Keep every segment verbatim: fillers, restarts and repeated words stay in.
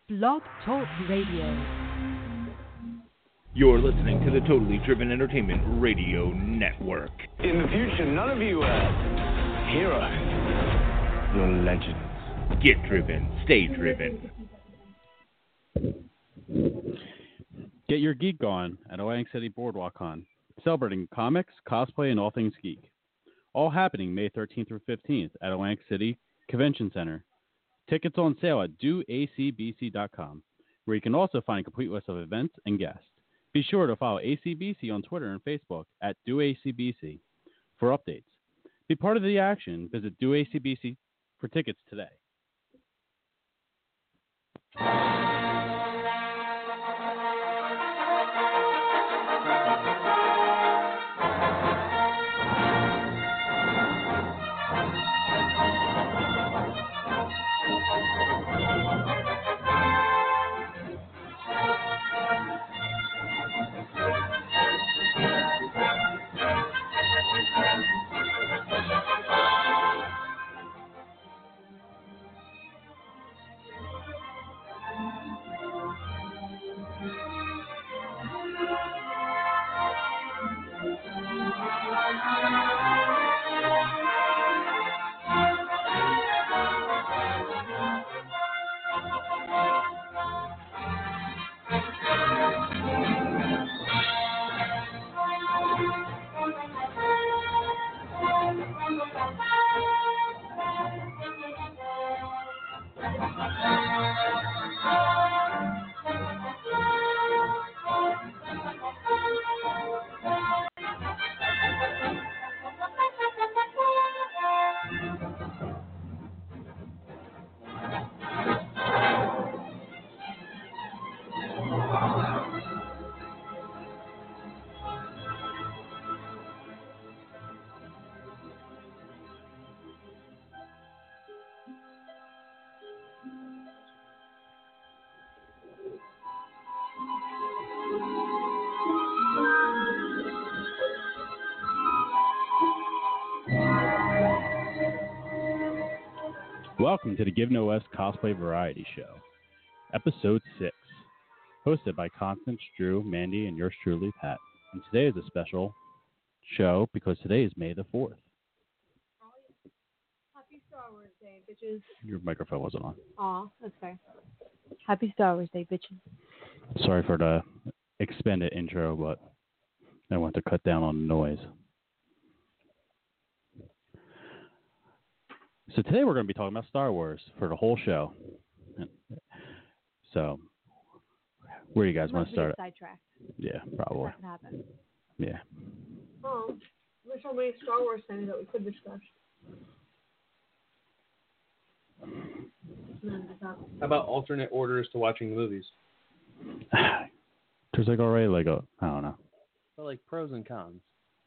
Blog Talk Radio. You're listening to the Totally Driven Entertainment Radio Network. In the future, none of you are heroes. You're legends. Get driven. Stay driven. Get your geek on at Atlantic City Boardwalk Con, celebrating comics, cosplay, and all things geek. All happening May thirteenth through fifteenth at Atlantic City Convention Center. Tickets on sale at do a c b c dot com, where you can also find a complete list of events and guests. Be sure to follow A C B C on Twitter and Facebook at do a c b c for updates. Be part of the action. Visit do a c b c for tickets today. Welcome to the Give No Less Cosplay Variety Show, Episode six, hosted by Constance, Drew, Mandy, and yours truly, Pat. And today is a special show because today is May the fourth. Happy Star Wars Day, bitches. Your microphone wasn't on. Aw, that's fair. Happy Star Wars Day, bitches. Sorry for the expanded intro, but I want to cut down on the noise. So today we're going to be talking about Star Wars for the whole show. So, where do you guys want to start? Sidetracked. Yeah, probably. That happen. Yeah. Oh, there's so many Star Wars things that we could discuss. How about alternate orders to watching the movies? There's like already like a, I don't know. Well, like pros and cons.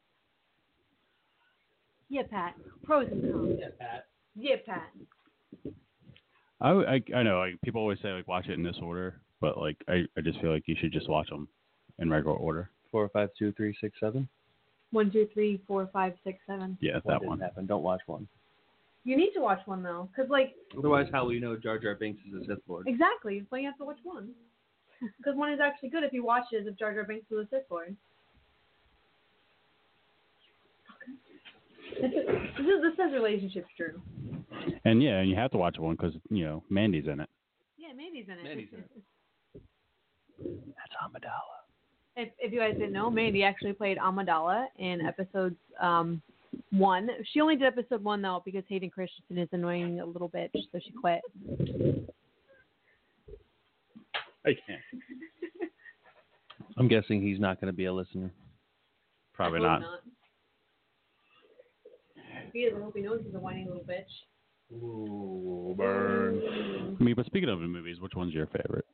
Yeah, Pat. Pros and cons. Yeah, Pat. Yeah, Pat. I, I, I know like people always say like watch it in this order, but like I, I just feel like you should just watch them in regular order. Four, five, two, three, six, seven. One, two, three, four, five, six, seven. Yeah, one that one. Happen. Don't watch one. You need to watch one though, because like. Otherwise, how will you know Jar Jar Binks is a Sith Lord? Exactly. So you have to watch one. Because one is actually good if you watch it as if Jar Jar Binks was a Sith Lord. This is, this is this says relationships, Drew. And yeah, and you have to watch one because you know Mandy's in it. Yeah, Mandy's in it. Mandy's in it. That's Amidala. If if you guys didn't know, Mandy actually played Amidala in episodes um one. She only did episode one though because Hayden Christensen is annoying a little bitch, so she quit. I can't. I'm guessing he's not going to be a listener. Probably I hope not. not. He is. I hope he knows he's a whiny little bitch. Ooh, burn. I mean, but speaking of the movies, which one's your favorite?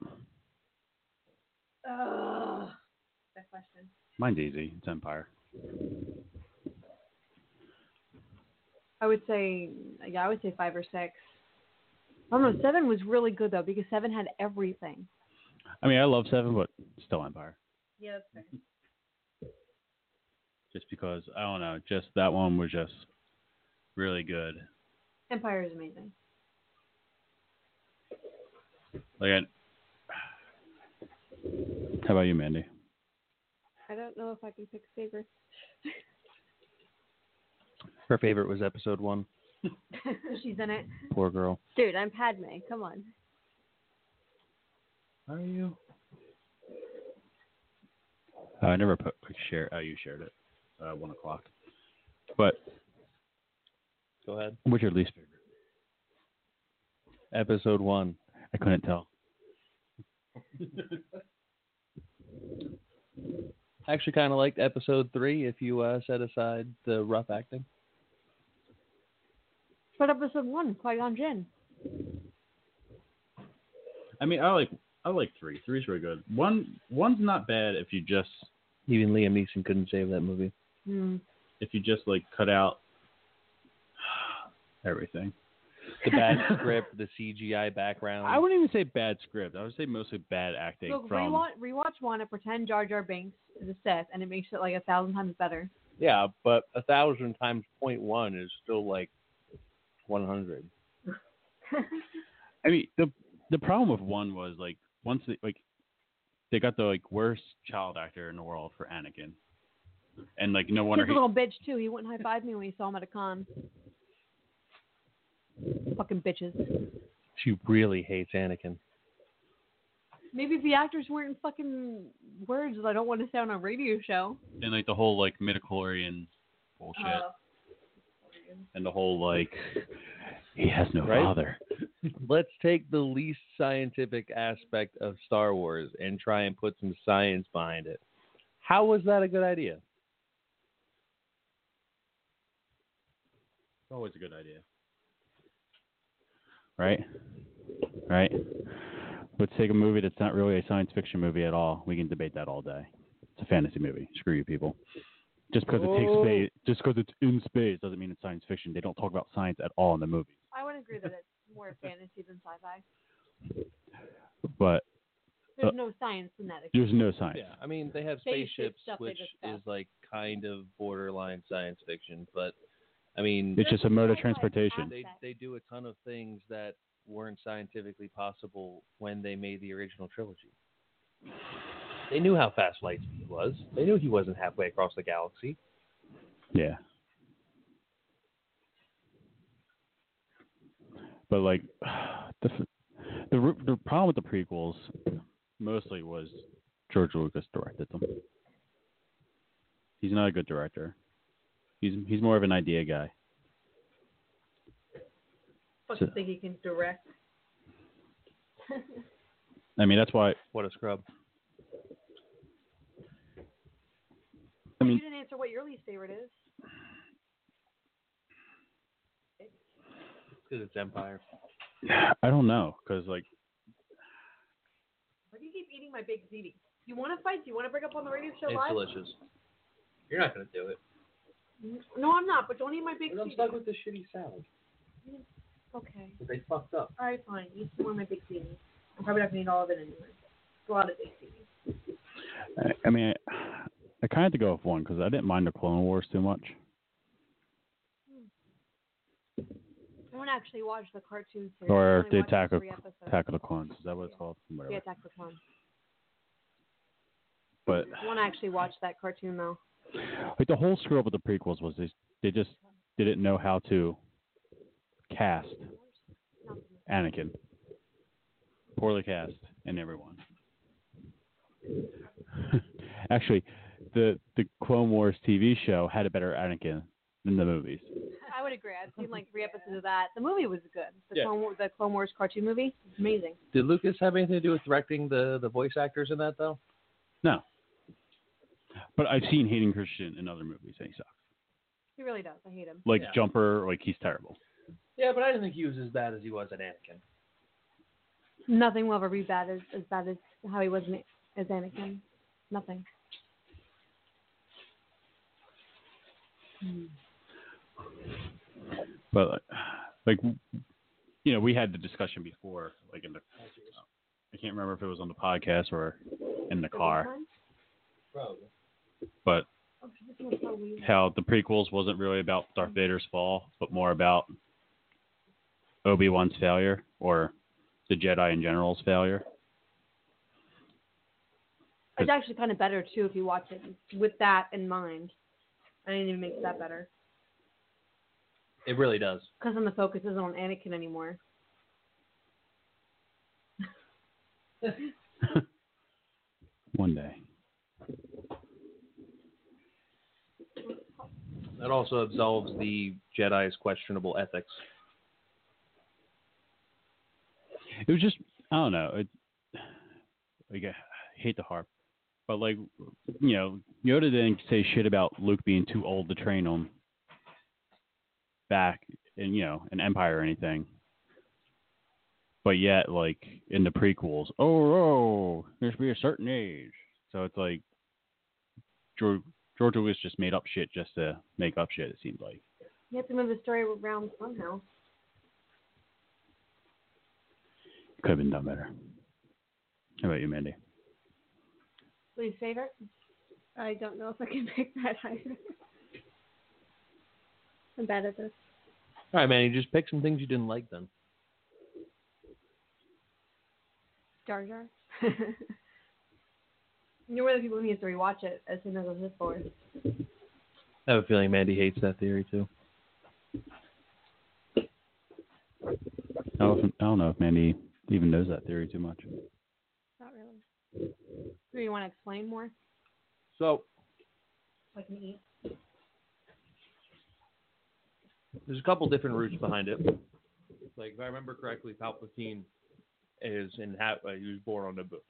Ugh. That question. Mine's easy. It's Empire. I would say, yeah, I would say five or six. I don't know. Seven was really good though because seven had everything. I mean, I love Seven, but still Empire. Yeah, that's fair. Just because I don't know, just that one was just really good. Empire is amazing. Like, I, How about you, Mandy? I don't know if I can pick favorites. Her favorite was episode one. She's in it. Poor girl. Dude, I'm Padme. Come on. Are you? Uh, I never put like, share. Oh, you shared it. Uh, one o'clock. But Go ahead. what's your least favorite? Episode one. I couldn't tell. I actually kind of liked episode three if you uh, set aside the rough acting. What episode one? Qui-Gon Jinn. I mean, I like I like three. Three's really good. One one's not bad if you just Even Liam Neeson couldn't save that movie. Hmm. if you just like cut out everything. The bad script, the C G I background. I wouldn't even say bad script. I would say mostly bad acting Look, from. rewatch, rewatch one and pretend Jar Jar Binks is a Sith, and it makes it like a thousand times better. Yeah, but a thousand times point one is still like one hundred. I mean, the the problem with one was like once they like they got the like worst child actor in the world for Anakin, and like no wonder He's a he, little bitch too. He wouldn't high five me when he saw him at a con. Fucking bitches. She really hates Anakin. Maybe if the actors weren't fucking words that I don't want to sound on a radio show. and like the whole like midichlorian bullshit, Uh, and the whole like he has no Right? father. Let's take the least scientific aspect of Star Wars and try and put some science behind it. How was that a good idea? It's always a good idea. Right? Right? Let's take a movie that's not really a science fiction movie at all. We can debate that all day. It's a fantasy movie. Screw you people. Just because it takes Oh. space, just because it's in space doesn't mean it's science fiction. They don't talk about science at all in the movie. I would agree that it's more fantasy than sci-fi. But There's Uh, no science in that. there's no science. Yeah, I mean, they have Spaceship spaceships, stuff they which discuss. is like kind of borderline science fiction, but I mean, It's just a mode of Sci-fi transportation. they aspect. they do a ton of things that weren't scientifically possible when they made the original trilogy. They knew how fast light speed was. They knew he wasn't halfway across the galaxy. Yeah. But like the the the problem with the prequels mostly was George Lucas directed them. He's not a good director. He's he's more of an idea guy. Fucking So- think he can direct. I mean, that's why. What a scrub. I mean, you didn't answer what your least favorite is. Because it's Empire. I don't know, cause like Why do you keep eating my baked ziti? You want to fight? Do you want to bring up on the radio show It's live? delicious. You're not going to do it. No, I'm not. But don't eat my baked I'm ziti. stuck with this shitty salad. Okay. They fucked up. All right, fine. Eat some more of my baked ziti. I'm probably not going to eat all of it anyway. It's a lot of baked ziti. I, I mean, I, I kind of had to go with one because I didn't mind the Clone Wars too much. I don't actually watch the cartoon series. Or I only the watched Attack of three episodes. Attack of the Clones. Is that what it's called? Whatever. Yeah, Attack of the Clones. But I want to actually watch that cartoon though. like the whole screw up with the prequels was they they just didn't know how to cast Anakin. Poorly cast in everyone. Actually, the the Clone Wars T V show had a better Anakin than the movies. I would agree. I've seen like three episodes of that. The movie was good. The, Yeah. Clone, War, the Clone Wars cartoon movie, amazing. Did Lucas have anything to do with directing the, the voice actors in that, though? No. But I've seen Hayden Christensen in other movies and he sucks. He really does. I hate him. Like Yeah. Jumper, like he's terrible. Yeah, but I didn't think he was as bad as he was at Anakin. Nothing will ever be bad as as bad as how he was in- as Anakin. Nothing. But like, like you know, we had the discussion before, like in the I can't remember if it was on the podcast or in the car, Probably. but Oh, this smells so weird. how the prequels wasn't really about Darth Vader's fall, but more about Obi-Wan's failure or the Jedi in general's failure. It's actually kind of better too if you watch it with that in mind. I didn't even make that better. It really does. Because then the focus isn't on Anakin anymore. One day. That also absolves the Jedi's questionable ethics. It was just, I don't know. It, like, I hate to harp, but like, you know, Yoda didn't say shit about Luke being too old to train him back in, you know, an Empire or anything. But yet, like, in the prequels, oh, oh, there should be a certain age. So it's like, George, George Lucas just made up shit just to make up shit, it seemed like. You have to move the story around somehow. Could have been done better. How about you, Mandy? Least favorite? I don't know if I can pick that either. I'm bad at this. All right, man. You just pick some things you didn't like then. Jar Jar. You're one of the people who needs to rewatch it as soon as it's forward. I have a feeling Mandy hates that theory too. I don't, I don't know if Mandy even knows that theory too much. Not really. Do you want to explain more? So, I can eat. there's a couple different routes behind it. Like, if I remember correctly, Palpatine is in ha- uh, he was born on Naboo.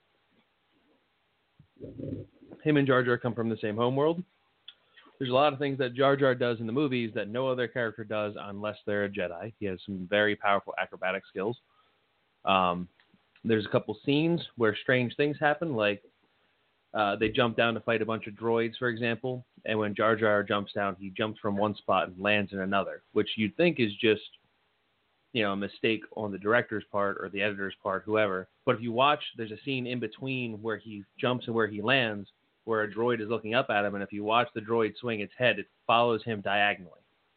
Him and Jar Jar come from the same homeworld. There's a lot of things that Jar Jar does in the movies that no other character does unless they're a Jedi. He has some very powerful acrobatic skills. Um, there's a couple scenes where strange things happen, like uh, they jump down to fight a bunch of droids, for example, and when Jar Jar jumps down, he jumps from one spot and lands in another, which you'd think is just, you know, a mistake on the director's part or the editor's part, whoever. But if you watch, there's a scene in between where he jumps and where he lands, where a droid is looking up at him, and if you watch the droid swing its head, it follows him diagonally.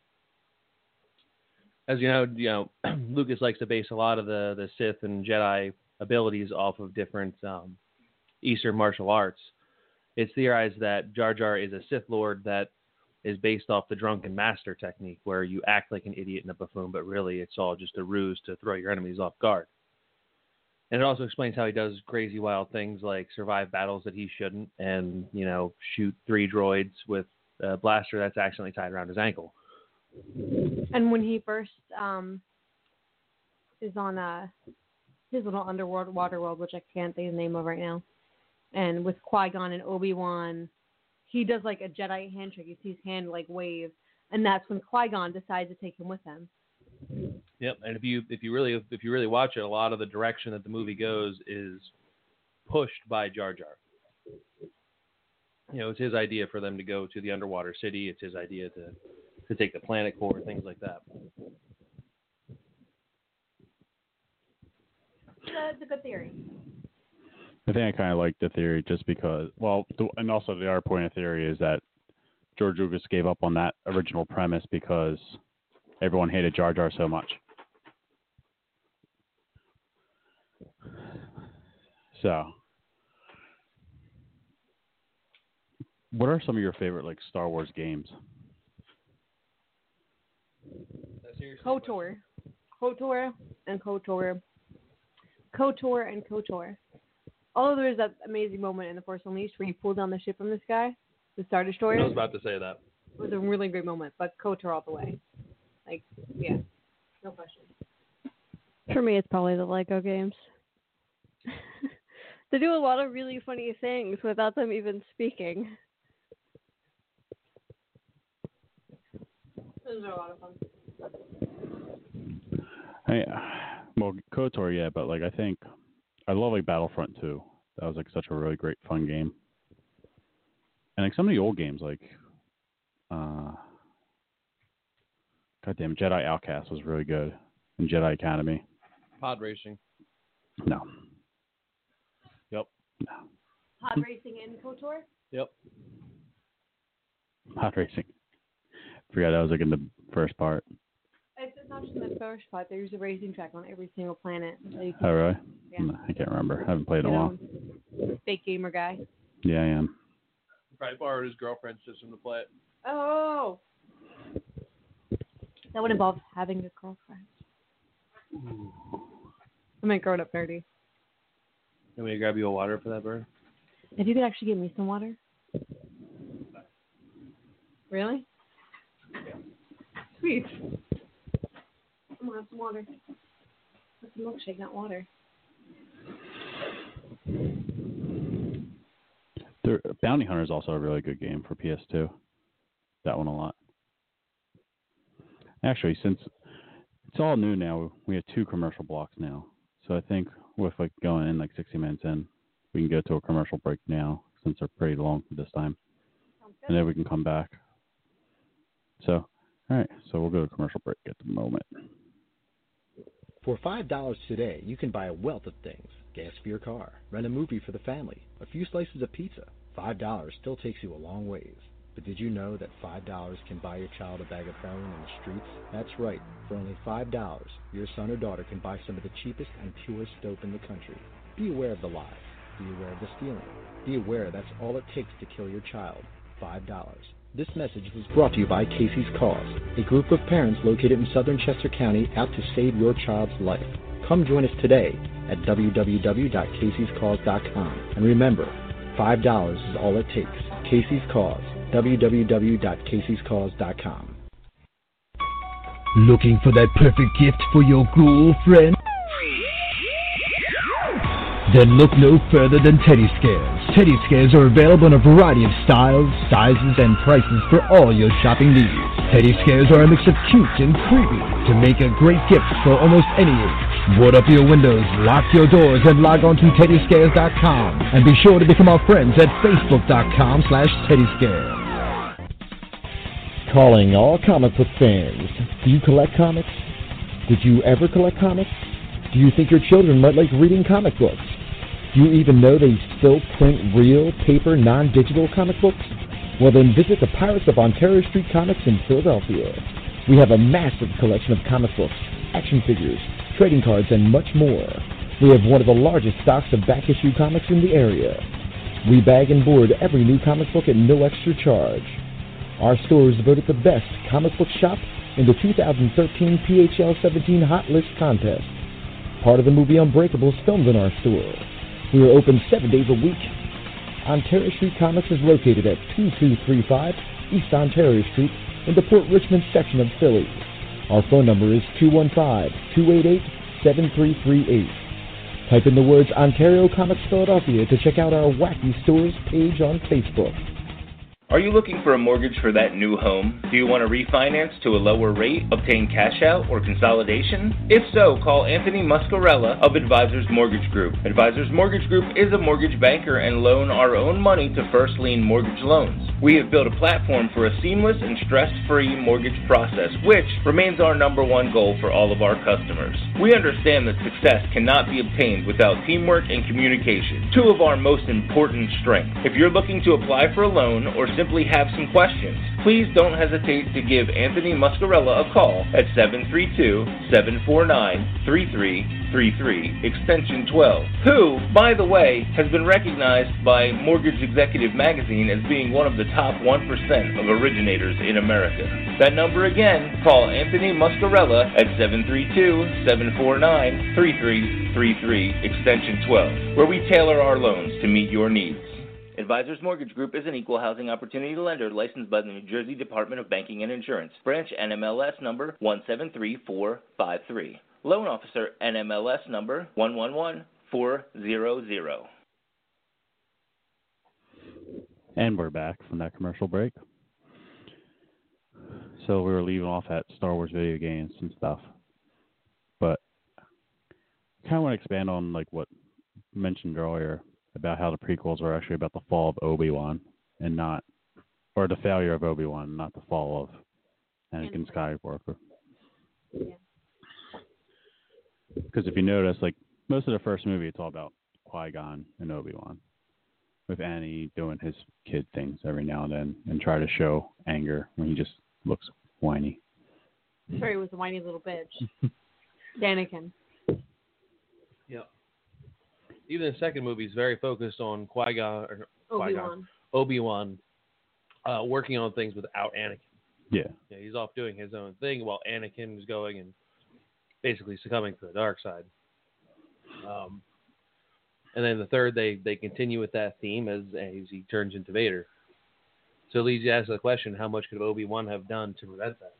As you know, you know, Lucas likes to base a lot of the, the Sith and Jedi abilities off of different um, Eastern martial arts. It's theorized that Jar Jar is a Sith Lord that is based off the drunken master technique, where you act like an idiot and a buffoon, but really it's all just a ruse to throw your enemies off guard. And it also explains how he does crazy, wild things like survive battles that he shouldn't and, you know, shoot three droids with a blaster that's accidentally tied around his ankle. And when he first um, is on uh, his little underworld water world, which I can't think of the name of right now, and with Qui-Gon and Obi-Wan, he does like a Jedi handshake. You see his hand like wave, and that's when Qui-Gon decides to take him with him. Yep, and if you if you really if you really watch it, a lot of the direction that the movie goes is pushed by Jar Jar. You know, it's his idea for them to go to the underwater city. It's his idea to to take the planet core, things like that. It's a good theory. I think I kind of like the theory just because, well, the, and also the other point of theory is that George Lucas gave up on that original premise because everyone hated Jar Jar so much. So, what are some of your favorite, like, Star Wars games? KOTOR. KOTOR and KOTOR. KOTOR and KOTOR. Although there is that amazing moment in The Force Unleashed where you pull down the ship from the sky, the Star Destroyer. I was about to say that. It was a really great moment, but KOTOR all the way. Like, yeah, no question. For me, it's probably the Lego games. They do a lot of really funny things without them even speaking. Those are a lot of fun. I, well, KOTOR, yeah, but like I think I love like Battlefront two. That was like such a really great fun game. And like some of the old games, like uh, goddamn Jedi Outcast was really good, and Jedi Academy. Pod racing. No. Yep. No. Pod racing in KOTOR? Yep. Pod racing. Forgot that was like in the first part. It's not just in the first part. There's a racing track on every single planet. So you can, Oh really? yeah. No, I can't remember. I haven't played in a while. Fake gamer guy. Yeah, I am. Probably borrowed his girlfriend's system to play it. Oh. That would involve having a girlfriend. I mean, growing up nerdy. You want me to grab you a water for that, bird? If you could actually give me some water. Really? Yeah. Sweet. I'm gonna have some water. That's a milkshake, not water. There, Bounty Hunter is also a really good game for P S two. That one a lot. Actually, since it's all new now, we have two commercial blocks now. So I think with like going in like sixty minutes in, we can go to a commercial break now since they're pretty long this time, and then we can come back. So, all right. So we'll go to commercial break at the moment. For five dollars today, you can buy a wealth of things. Gas for your car, rent a movie for the family, a few slices of pizza. five dollars still takes you a long ways. But did you know that five dollars can buy your child a bag of heroin in the streets? That's right. For only five dollars, your son or daughter can buy some of the cheapest and purest dope in the country. Be aware of the lies. Be aware of the stealing. Be aware that's all it takes to kill your child. five dollars. This message was brought to you by Casey's Cause, a group of parents located in southern Chester County out to save your child's life. Come join us today at w w w dot caseys cause dot com. And remember, five dollars is all it takes. Casey's Cause, w w w dot caseys cause dot com. Looking for that perfect gift for your ghoul friend? Then look no further than Teddy Scares. Teddy Scares are available in a variety of styles, sizes, and prices for all your shopping needs. Teddy Scares are a mix of cute and creepy to make a great gift for almost any age. Board up your windows, lock your doors, and log on to teddy scares dot com. And be sure to become our friends at facebook dot com slash teddy scares. Calling all comic book fans. Do you collect comics? Did you ever collect comics? Do you think your children might like reading comic books? Do you even know they still print real, paper, non-digital comic books? Well, then visit the Pirates of Ontario Street Comics in Philadelphia. We have a massive collection of comic books, action figures, trading cards, and much more. We have one of the largest stocks of back-issue comics in the area. We bag and board every new comic book at no extra charge. Our store is voted the best comic book shop in the two thousand thirteen P H L seventeen Hot List contest. Part of the movie Unbreakable is filmed in our store. We are open seven days a week. Ontario Street Comics is located at two two three five East Ontario Street in the Port Richmond section of Philly. Our phone number is two one five, two eight eight, seven three three eight. Type in the words Ontario Comics Philadelphia to check out our Wacky Stores page on Facebook. Are you looking for a mortgage for that new home? Do you want to refinance to a lower rate, obtain cash out, or consolidation? If so, call Anthony Muscarella of Advisors Mortgage Group. Advisors Mortgage Group is a mortgage banker and loan our own money to first lien mortgage loans. We have built a platform for a seamless and stress-free mortgage process, which remains our number one goal for all of our customers. We understand that success cannot be obtained without teamwork and communication, two of our most important strengths. If you're looking to apply for a loan or simply have some questions, please don't hesitate to give Anthony Muscarella a call at seven three two, seven four nine, three three three three, extension twelve, who, by the way, has been recognized by Mortgage Executive Magazine as being one of the top one percent of originators in America. That number again, call Anthony Muscarella at seven three two, seven four nine, three three three three, extension twelve, where we tailor our loans to meet your needs. Advisors Mortgage Group is an equal housing opportunity lender licensed by the New Jersey Department of Banking and Insurance. Branch N M L S number one seven three four five three. Loan Officer N M L S number one one one four zero zero. And we're back from that commercial break. So we were leaving off at Star Wars video games and stuff. But I kind of want to expand on like what you mentioned earlier about how the prequels are actually about the fall of Obi-Wan and not, or the failure of Obi-Wan, not the fall of Anakin Skywalker. Yeah. Because if you notice, like most of the first movie, it's all about Qui-Gon and Obi-Wan, with Annie doing his kid things every now and then and try to show anger when he just looks whiny. Sure, he was a whiny little bitch. Anakin. Yep. even the second movie is very focused on Qui-Gon or Obi-Wan. Obi-Wan uh, working on things without Anakin. Yeah. Yeah, he's off doing his own thing while Anakin is going and basically succumbing to the dark side. Um, and then the third, they, they continue with that theme as, as he turns into Vader. So it leads you to ask the question, how much could Obi-Wan have done to prevent that?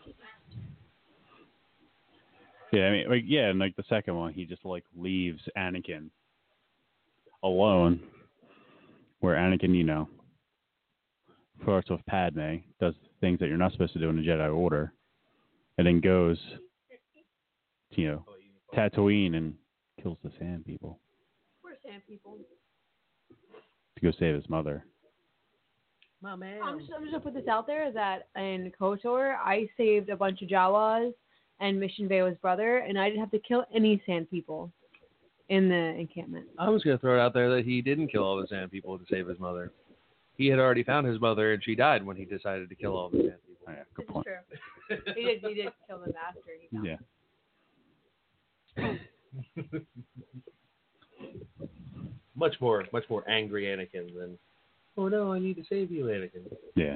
Yeah, I mean, like, yeah, and like the second one, he just like leaves Anakin alone, where Anakin, you know, flirts with Padme, does things that you're not supposed to do in the Jedi Order, and then goes, to, you know, Tatooine and kills the Sand People Poor Sand People. to go save his mother. My man. I'm just, I'm just gonna put this out there that in KOTOR, I saved a bunch of Jawas and Mission Vale's brother, and I didn't have to kill any Sand People in the encampment. I was going to throw it out there that he didn't kill all the Sand People to save his mother. He had already found his mother, and she died when he decided to kill all the Sand People. Oh, yeah, good It's point. true. he did. He did kill them after he found Yeah. much more, much more angry Anakin than, oh no, I need to save you, Anakin. Yeah.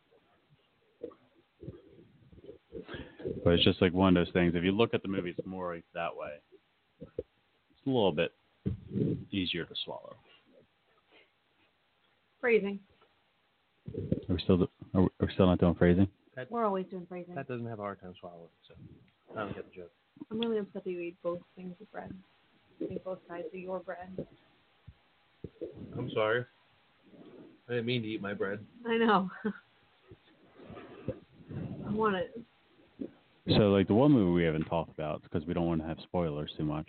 But it's just like one of those things. If you look at the movies more like that way, it's a little bit easier to swallow. Phrasing. Are we still are we, are we still not doing phrasing? Pat, We're always doing phrasing. Pat doesn't have a hard time swallowing, so I don't get the joke. I'm really upset that you eat both things of bread. I think both sides of your bread. I'm sorry. I didn't mean to eat my bread. I know. I want it. So, like, the one movie we haven't talked about, because we don't want to have spoilers too much,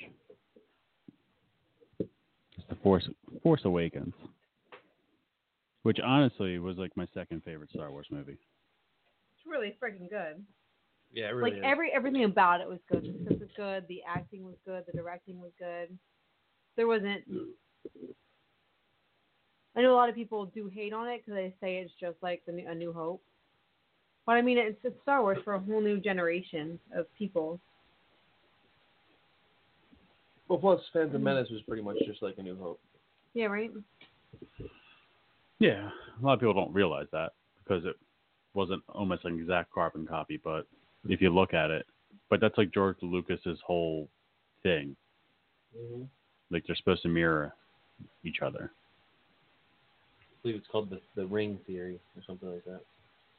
is The Force Force Awakens, which honestly was, like, my second favorite Star Wars movie. It's really freaking good. Yeah, it really like is. every everything about it was good. The script was good. The acting was good. The directing was good. There wasn't. I know a lot of people do hate on it because they say it's just like the new, A New Hope. But I mean, it's, it's Star Wars for a whole new generation of people. Well, plus Phantom Menace was pretty much just like A New Hope. Yeah, right? Yeah, a lot of people don't realize that because it wasn't almost an exact carbon copy, but if you look at it, but that's like George Lucas's whole thing. Mm-hmm. Like they're supposed to mirror each other. I believe it's called the, the Ring Theory or something like that.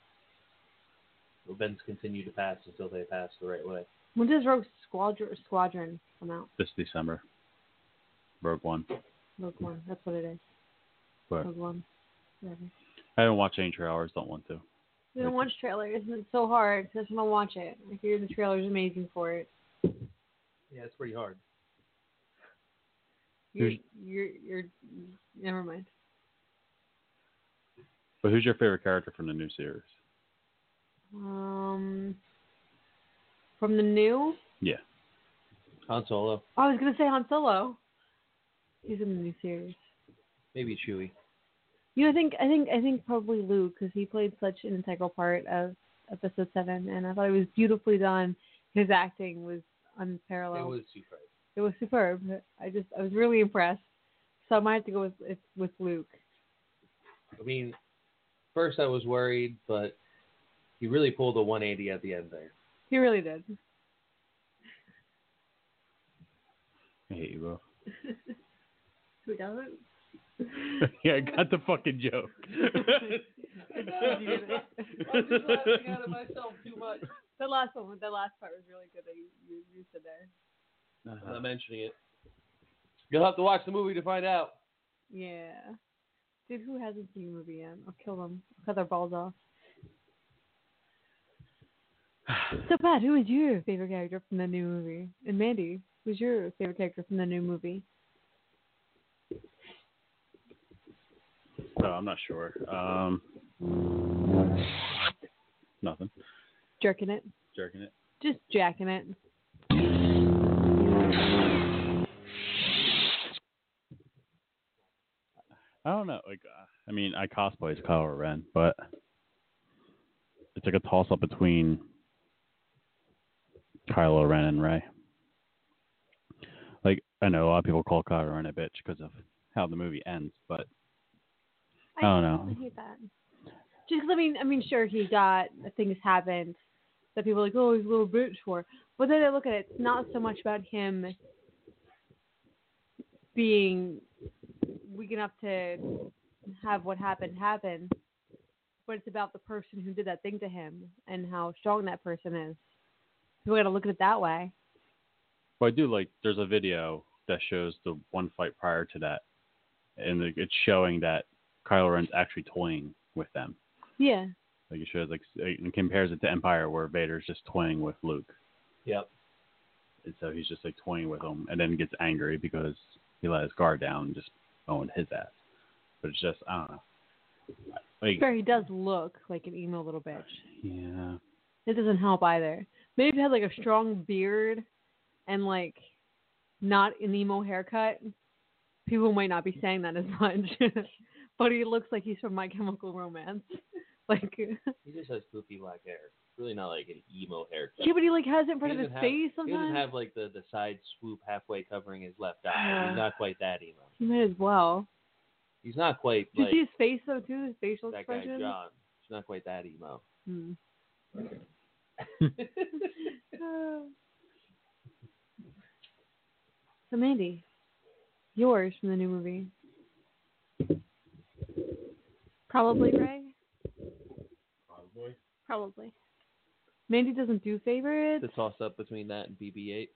Events continue to pass until they pass the right way. When does Rogue Squadron, Squadron come out? This December. Rogue One. Rogue One. That's what it is. But Rogue One. Whatever. I haven't watched any trailers. Don't want to. You don't watch trailers, and it's so hard. I just want to watch it. I hear the trailer's amazing for it. Yeah, it's pretty hard. You're, Who's- you're, you're, never mind. But who's your favorite character from the new series? Um, from the new, Yeah. Han Solo. I was gonna say Han Solo. He's in the new series. Maybe Chewie. You know, I think, I think, I think probably Luke because he played such an integral part of Episode Seven, and I thought it was beautifully done. His acting was unparalleled. It was superb. It was superb. I just, I was really impressed. So I might have to go with with Luke. I mean, first I was worried, but he really pulled a one eighty at the end there. He really did. I hate you both. Who doesn't? Yeah, I got the fucking joke. I'm just laughing out of myself too much. The last one, the last part was really good that you, you, you said there. I'm not mentioning it. You'll have to watch the movie to find out. Yeah. Dude, who hasn't seen the movie yet? I'll kill them. I'll cut their balls off. So, Pat, who is your favorite character from the new movie? And Mandy, who's your favorite character from the new movie? No, I'm not sure. Um, nothing. Jerking it. Jerking it. Just jacking it. I don't know. Like, uh, I mean, I cosplay as Kylo Ren, but it's like a toss-up between Kylo Ren and Rey. Like, I know a lot of people call Kylo Ren a bitch because of how the movie ends, but I don't know. I hate that. Just 'cause, I mean, I mean, sure, he got things happened that people are like, oh, he's a little bitch for. But then I look at it, it's not so much about him being weak enough to have what happened happen, but it's about the person who did that thing to him and how strong that person is. So we got to look at it that way. Well, I do like. There's a video that shows the one fight prior to that, and it's showing that Kylo Ren's actually toying with them. Yeah. Like it shows, like, and compares it to Empire, where Vader's just toying with Luke. Yep. And so he's just like toying with him, and then gets angry because he let his guard down and just owned his ass. But it's just, I don't know. Like, sure, he does look like an emo little bitch. Yeah. It doesn't help either. Maybe if he had like a strong beard and like not an emo haircut, people might not be saying that as much. But he looks like he's from My Chemical Romance. Like he just has poofy black hair. It's really not like an emo haircut. Yeah, but he like has it in front He of his doesn't have- face He sometimes. doesn't have like the, the side swoop halfway covering his left eye. He's not quite that emo. He might as well. He's not quite Do you like see his face though too? His facial that guy expression. John. He's not quite that emo. Hmm. So Mandy, yours from the new movie. Probably Ray. Probably. Probably. Mandy doesn't do favorites. The toss up between that and B B eight.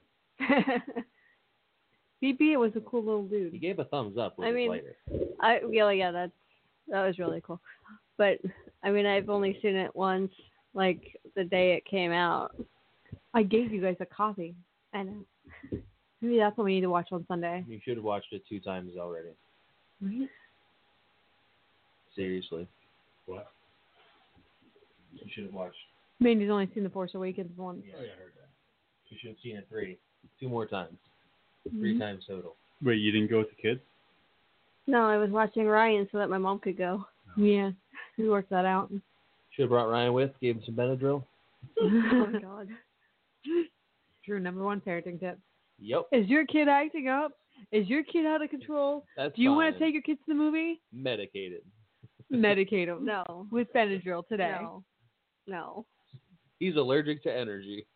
B B eight was a cool little dude. He gave a thumbs up with I his mean, lighter. I yeah yeah that's that was really cool, but I mean I've only seen it once, like the day it came out. I gave you guys a copy. I know. Maybe that's what we need to watch on Sunday. You should have watched it two times already. Right? Seriously. What? You should have watched. Mandy's only seen The Force Awakens once. Yeah, I heard that. You should have seen it three, two more times, three Mhm. times total. wait, you didn't go with the kids? No, I was watching Ryan so that my mom could go. Yeah, we worked that out. Should have brought Ryan with, gave him some Benadryl. Oh my god. True, number one parenting tip. Yep. Is your kid acting up? Is your kid out of control? That's Do you fine. want to take your kids to the movie? Medicated. Medicate them. No. With Benadryl today. No. No. He's allergic to energy.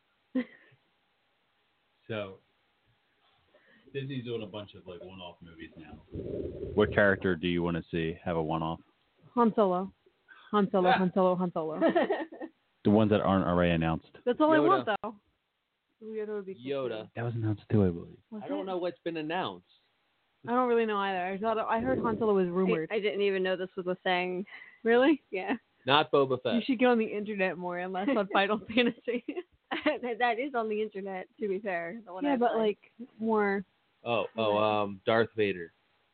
So, Disney's doing a bunch of like one-off movies now. What character do you want to see have a one-off? Han Solo. Han Solo, Han Solo, Han Solo. The ones that aren't already announced. That's all I Yoda. want, though. Yoda would be cool, Yoda. too. That was announced too, I believe. Was I don't it? know what's been announced. I don't really know either. I thought I heard Han Solo was rumored. I, I didn't even know this was a thing. Really? Yeah. Not Boba You Fett. should get on the internet more and less on Final Fantasy. that, that is on the internet, to be fair. The one yeah, I but play. like more. Oh, oh, um, Darth Vader.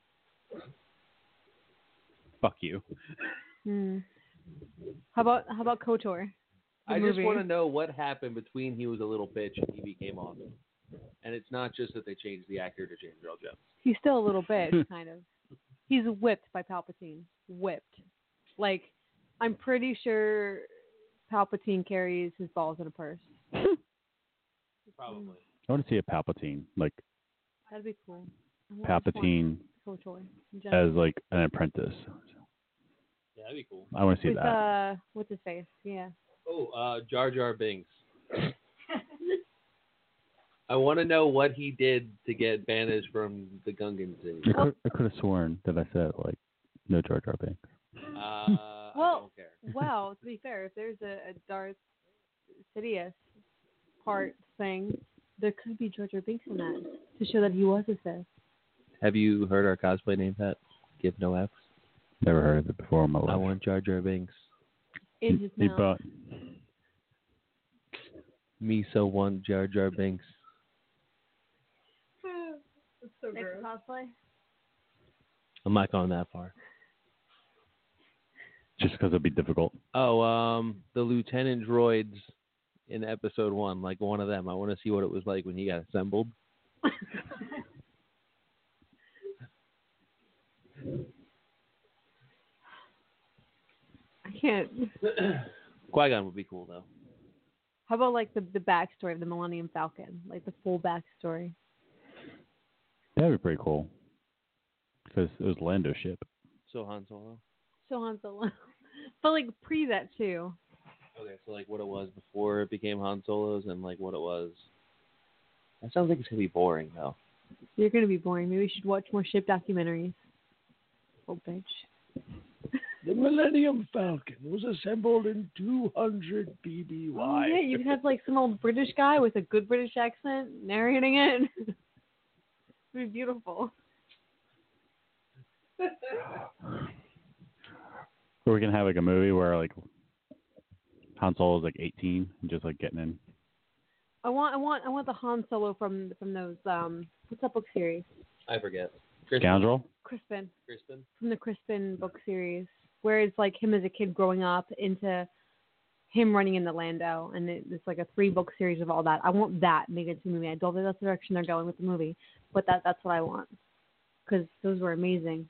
Fuck you. Hmm. How about how about KOTOR? The I just movie. want to know what happened between he was a little bitch and he became awesome. And it's not just that they changed the actor to James Earl Jones. He's still a little bitch, kind of. He's whipped by Palpatine. Whipped. Like, I'm pretty sure Palpatine carries his balls in a purse. Probably. I want to see a Palpatine, like That'd be cool. I want- I just Palpatine want KOTOR in general. as like an apprentice. Yeah, that'd be cool. I want to see With, that. uh, what's his face? Yeah. Oh, uh, Jar Jar Binks. I want to know what he did to get banished from the Gungan city. I could, I could have sworn that I said like no Jar Jar Binks. Uh, I Well, don't care. well, to be fair, if there's a, a Darth Sidious part thing, there could be Jar Jar Binks in that to show that he was a Sith. Have you heard our cosplay name, Pat? Give no F's. Never heard of it before in my life. I want Jar Jar Binks. In his He mouth. bought- Me so want Jar Jar Binks. so Next cosplay? I'm not going that far. just because it'd be difficult. Oh, um, the Lieutenant droids in episode one, like one of them. I want to see what it was like when he got assembled. I can't. Qui-Gon would be cool, though. How about like the the backstory of the Millennium Falcon, like the full backstory? That'd be pretty cool. Because it was Lando ship. So Han Solo. So Han Solo. But like pre that too. Okay, so like what it was before it became Han Solo's and like what it was. That sounds like it's gonna be boring though. You're gonna be boring. Maybe we should watch more ship documentaries. Oh bitch. The Millennium Falcon was assembled in two hundred B B Y. Oh, yeah, you could have like some old British guy with a good British accent narrating it. It'd be beautiful. Or we can have like a movie where like Han Solo's like eighteen and just like getting in. I want, I want, I want the Han Solo from from those um, what's that book series? I forget. Scoundrel? Crispin. Crispin? From the Crispin book series, where it's like him as a kid growing up into him running into Lando, and it, it's like a three book series of all that. I want that made into a movie. I don't think that's the direction they're going with the movie, but that that's what I want because those were amazing.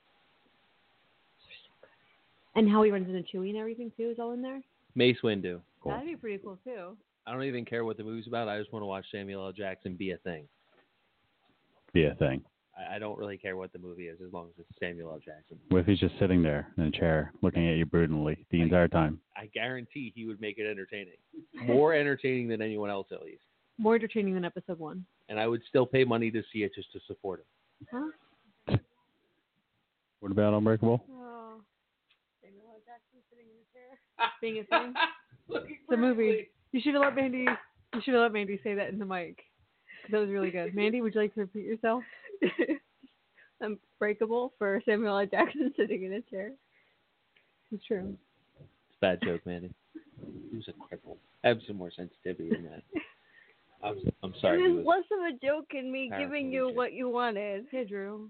And how he runs into Chewie and everything too is all in there. Mace Windu. Cool. That'd be pretty cool too. I don't even care what the movie's about. I just want to watch Samuel L. Jackson be a thing. Be a thing. I, I don't really care what the movie is as long as it's Samuel L. Jackson. What if he's just sitting there in a chair looking at you broodingly the entire time? I guarantee he would make it entertaining. More entertaining than anyone else, at least. More entertaining than episode one. And I would still pay money to see it just to support him. Huh? What about Unbreakable? Oh. Samuel L. Jackson sitting in a chair. Being a thing. It's a movie. You should have let Mandy. You should have let Mandy say that in the mic. That was really good. Mandy, would you like to repeat yourself? Unbreakable for Samuel L. Jackson sitting in a chair. It's true. It's a bad joke, Mandy. He was a cripple. Have some more sensitivity than that. I'm, I'm sorry. It he was was less of a joke in me giving you paraplegic. what you wanted. Hey, Drew.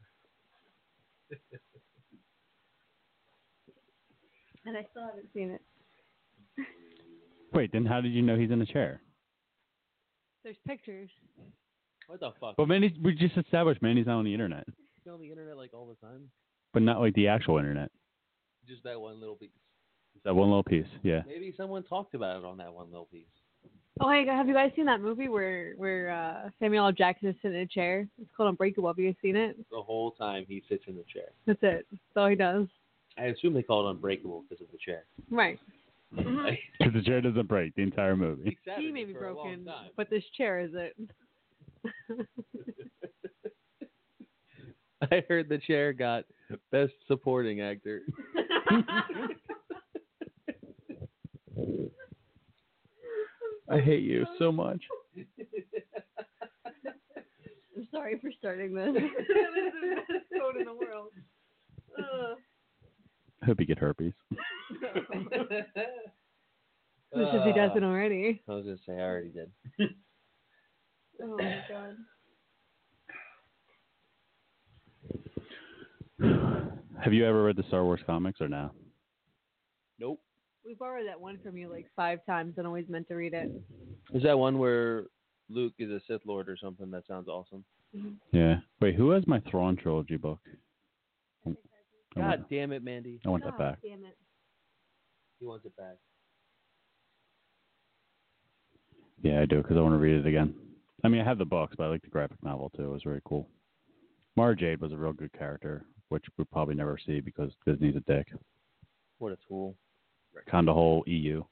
And I still haven't seen it. Wait, then how did you know he's in a chair? There's pictures. What the fuck? Well, Mandy, we just established Mandy's not on the internet, You on the internet like all the time? but not like the actual internet. Just that one little piece. It's that one little piece, yeah. Maybe someone talked about it on that one little piece. Oh, hey, have you guys seen that movie where where uh, Samuel L. Jackson is sitting in a chair? It's called Unbreakable. Have you guys seen it? The whole time he sits in the chair. That's it. That's all he does. I assume they call it Unbreakable because of the chair. Right. Because the chair doesn't break the entire movie. sat He in may it be for a long broken, time. but this chair is it. I heard the chair got Best Supporting Actor. I hate you so much. I'm sorry for starting this. That is the best quote in the world. Uh. I hope you get herpes. Which if he doesn't already. I was going to say, I already did. Oh my god. Have you ever read the Star Wars comics or no? Nope. We borrowed that one from you like five times and always meant to read it. Is that one where Luke is a Sith Lord or something? That sounds awesome. Mm-hmm. Yeah. Wait, who has my Thrawn trilogy book? I God want, damn it, Mandy. I want that God back. damn it. He wants it back. Yeah, I do because I want to read it again. I mean, I have the books, but I like the graphic novel too. It was very cool. Mara Jade was a real good character, which we'll probably never see because Disney's a dick. What a tool. Kind of whole E U.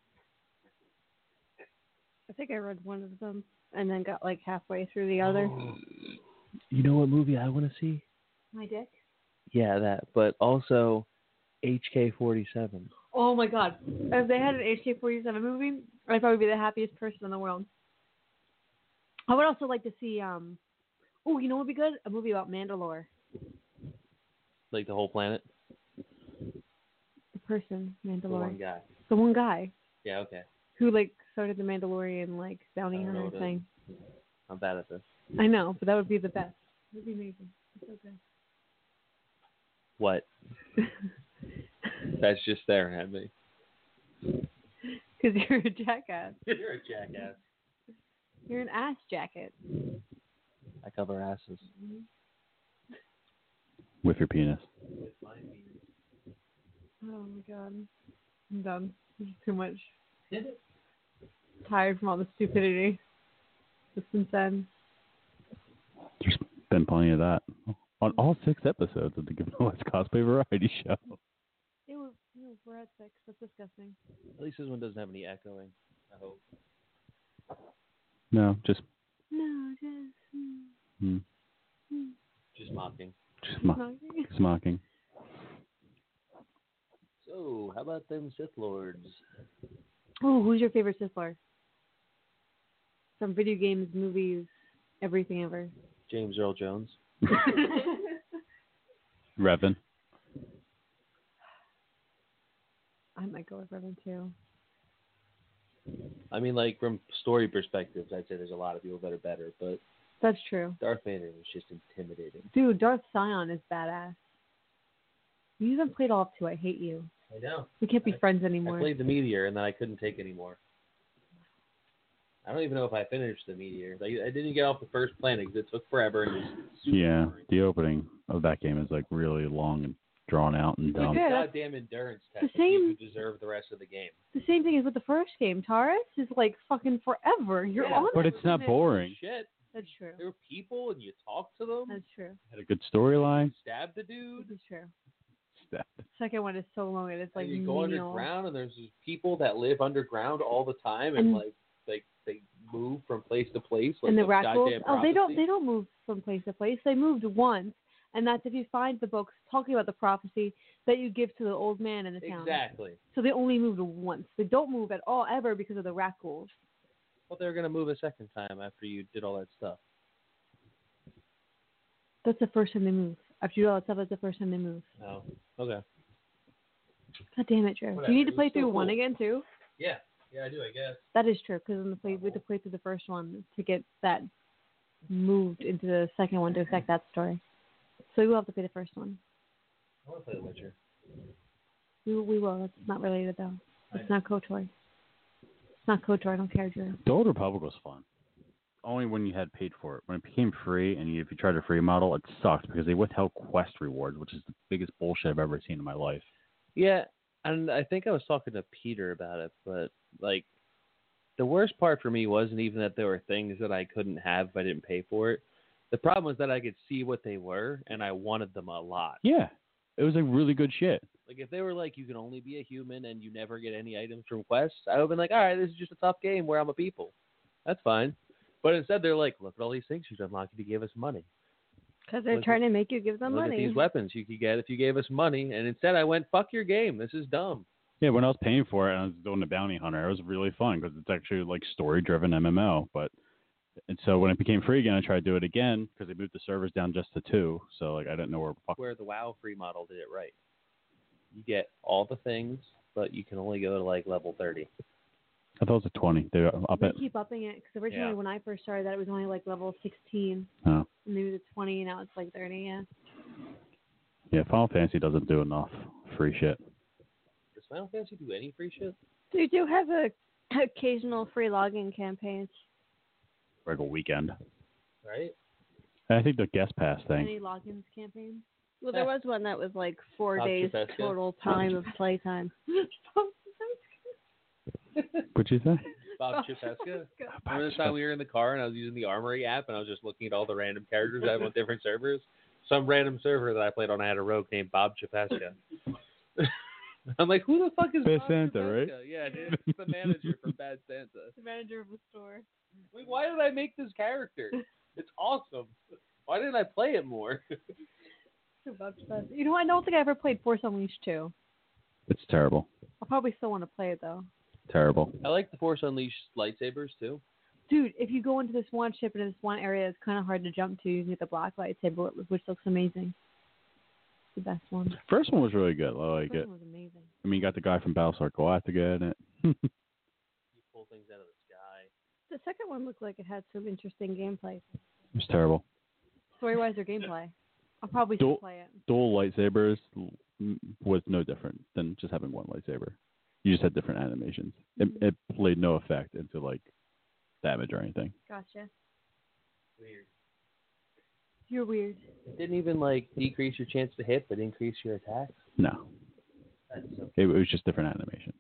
I think I read one of them and then got like halfway through the other. You know what movie I want to see? My dick? Yeah, that. But also H K forty-seven. Oh my god. If they had an H K forty-seven movie, I'd probably be the happiest person in the world. I would also like to see, um, oh, you know what would be good? A movie about Mandalore. Like the whole planet? The person, Mandalore. The one guy. The one guy Yeah, okay. who, like, started the Mandalorian, like, bounty I don't know hunter what thing. I'm bad at this. I know, but that would be the best. That would be amazing. It's so good. What? That's just staring at me. Because you're a jackass. You're a jackass. You're an ass jacket. I cover asses. With your penis. Oh my god. I'm done. This is too much. Tired from all the stupidity. Just insane. There's Been plenty of that on all six episodes of the Given the West Cosplay Variety Show. It was, it was, we're at six. That's disgusting. At least this one doesn't have any echoing. I hope. No, just No, just. hmm, Hmm. Just mocking. just, mo- Mocking. just mocking. So, how about them Sith Lords? Oh, who's your favorite Sith Lord? From video games, movies, everything ever. James Earl Jones. Revan. I might go with Revan too. I mean, like, from story perspectives, I'd say there's a lot of people that are better, but That's true. Darth Vader was just intimidating. Dude, Darth Sion is badass. You haven't played all of two. I hate you. I know. We can't be I, friends I anymore. played the Meteor, and then I couldn't take anymore. I don't even know if I finished the Meteor. I, I didn't get off the first planet because it took forever. And it was super Yeah, boring. the opening of that game is like really long and drawn out and dumb. Yeah, that's- Goddamn endurance the test. same- You deserve the rest of the game. The same thing is with the first game. Taurus is like fucking forever. You're Yeah, on But it. it's not boring. Shit. That's true. There were people, and you talk to them. That's true. Had a good storyline. Stab the dude. This is true. Step. Second one is so long. It's like and you go menial. underground, and there's these people that live underground all the time, and, And- like they they move from place to place. Like And the a Rackles. goddamn Oh, they don't. prophecy. They don't move from place to place. They moved once, and that's if you find the books talking about the prophecy that you give to the old man in the town. Exactly. So they only moved once. They don't move at all ever because of the Rackles. Well, they're gonna move a second time after you did all that stuff. That's the first time they move. After you do all that stuff, that's the first time they move. Oh, okay. God damn it, Drew. Do Whatever, you need to it play was still through one cool. again too? Yeah, yeah, I do, I guess. That is true because in the play we have to play through the first one to get that moved into the second one to affect that story. So we will have to play the first one. I want to play The Witcher. We we will. That's not related though. It's not KOTOR. It's not KOTOR. I don't care, Drew. The Old Republic was fun. Only when you had paid for it. When it became free, and you, if you tried a free model, it sucked because they withheld quest rewards, which is the biggest bullshit I've ever seen in my life. Yeah, and I think I was talking to Peter about it, but like the worst part for me wasn't even that there were things that I couldn't have if I didn't pay for it. The problem was that I could see what they were, and I wanted them a lot. Yeah, it was like really good shit. Like if they were like, you can only be a human and you never get any items from quests, I would have been like, all right, this is just a tough game where I'm a people. That's fine. But instead, they're like, look at all these things you've unlocked if you gave us money. Because they're Look trying to make you give them Look money. at these weapons you could get if you gave us money. And instead, I went, fuck your game. This is dumb. Yeah, when I was paying for it and I was doing the bounty hunter, it was really fun because it's actually like story-driven M M O. But and so when it became free again, I tried to do it again because they moved the servers down just to two. So like I didn't know where. Fuck. Where the WoW free model did it right. You get all the things, but you can only go to like level thirty. I thought it was a twenty. They up They it. keep upping it because originally Yeah. when I first started that it was only like level sixteen, Oh. and maybe the twenty, and now it's like thirty. Yeah. Yeah, Final Fantasy doesn't do enough free shit. Does Final Fantasy do any free shit? They do have a occasional free login campaigns. Like a weekend. Right? And I think the guest pass thing. Any logins campaign? Well, there was one that was like four Bob days Chapesca. total time of playtime. What'd you say? Bob Chapesca. Remember the time we were in the car and I was using the Armory app and I was just looking at all the random characters I have on different servers? Some random server that I played on, I had a rogue named Bob Chapesca. I'm like, who the fuck is Bad Bob Santa, Chapesca? right? Yeah, dude. It's the manager from Bad Santa. The manager of the store. Like, why did I make this character? It's awesome. Why didn't I play it more? You know, I don't think I ever played Force Unleashed two. It's terrible. I'll probably still want to play it though. Terrible. I like the Force Unleashed lightsabers too. Dude, if you go into this one ship in this one area, it's kind of hard to jump to. You can get the black lightsaber, which looks amazing. It's the best one. First one was really good. I like First it. one was amazing. I mean, you got the guy from Battlestar Galactica in it. You pull things out of the sky. The second one looked like it had some interesting gameplay. It was terrible. Story-wise or gameplay? I'll probably Dual- still play it. Dual lightsabers mm, was no different than just having one lightsaber. You just had different animations. It, Mm-hmm. it played no effect into like damage or anything. Gotcha. Weird. You're weird. It didn't even like decrease your chance to hit, but increase your attacks. No, That's so it, it was just different animation.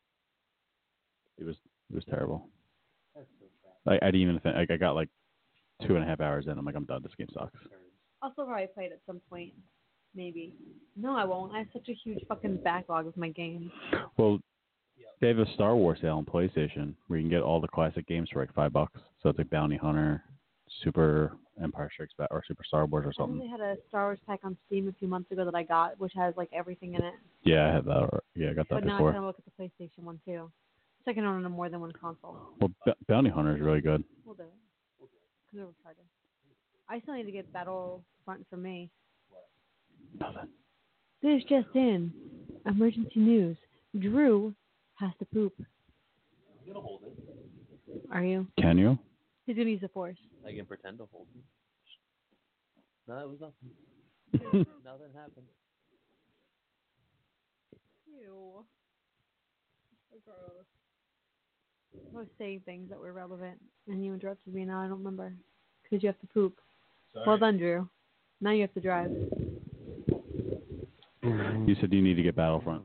It was it was terrible. that's so crap. I, I didn't even think like I got like two and a half hours in. I'm like, I'm done. This game sucks. I'll still probably play it at some point. Maybe. No, I won't. I have such a huge fucking backlog of my games. Well, they have a Star Wars sale on PlayStation where you can get all the classic games for like five bucks. So it's like Bounty Hunter, Super Empire Strikes Back, or Super Star Wars or I something. know they had a Star Wars pack on Steam a few months ago that I got, which has like everything in it. Yeah, I had that. Or, yeah, I got that but now before. I'm going to look at the PlayStation one too. So I can own it on more than one console. Well, B- Bounty Hunter is really good. We'll do it. Because we're retarded. I still need to get Battlefront for me. Nothing. This just in. Emergency news. Drew has to poop. I'm gonna hold it. Are you? Can you? He's going to use the force. I can pretend to hold it. No, it was nothing. Nothing happened. Ew. So gross. I was saying things that were relevant, and you interrupted me, and now I don't remember. Because you have to poop. Sorry. Well done, Drew. Now you have to drive. You said you need to get Battlefront.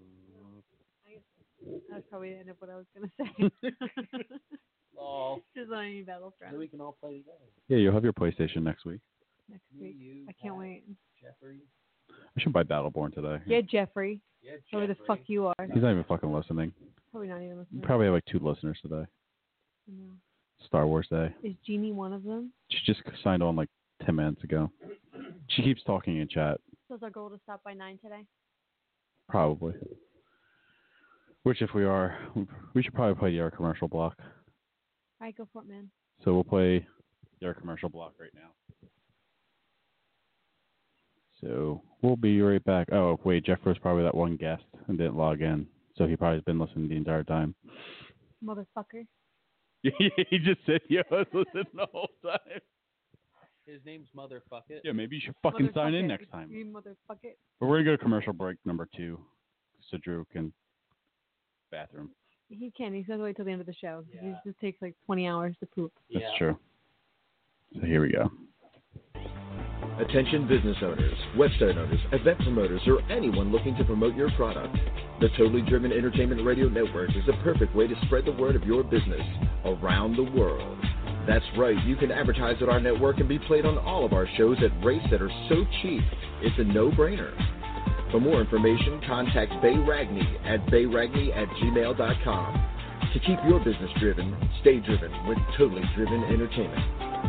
That's probably the end of what I was going to say. Lol. Just on any Battlefront. So we can all play together. Yeah, you'll have your PlayStation next week. Next Me, week. you, I can't Pat, wait. Jeffrey. I should buy Battleborn today. Yeah, Jeffrey. Yeah, Whoever the Jeffrey. fuck you are. He's not even fucking listening. Probably not even You listening. probably have like two listeners today. I know. Star Wars Day. Is Jeannie one of them? She just signed on like ten minutes ago. She keeps talking in chat. So is our goal to stop by nine today? Probably. Which, if we are, we should probably play your commercial block. All right, go for it, man. So we'll play your commercial block right now. So we'll be right back. Oh, wait, Jeff was probably that one guest and didn't log in. So he probably has been listening the entire time. Motherfucker. He just said, yeah, I was listening the whole time. His name's Motherfucket. Yeah, maybe you should fucking sign in Motherfucker. next time. You motherfucker. But we're going to go to commercial break number two so Drew can bathroom. He can. He's going to wait till the end of the show. Yeah. He just takes like twenty hours to poop. That's Yeah. true. So here we go. Attention business owners, website owners, event promoters, or anyone looking to promote your product. The Totally Driven Entertainment Radio Network is the perfect way to spread the word of your business around the world. That's right, you can advertise at our network and be played on all of our shows at rates that are so cheap, it's a no-brainer. For more information, contact Bay Ragney at bayragney at gmail dot com. To keep your business driven, stay driven with Totally Driven Entertainment.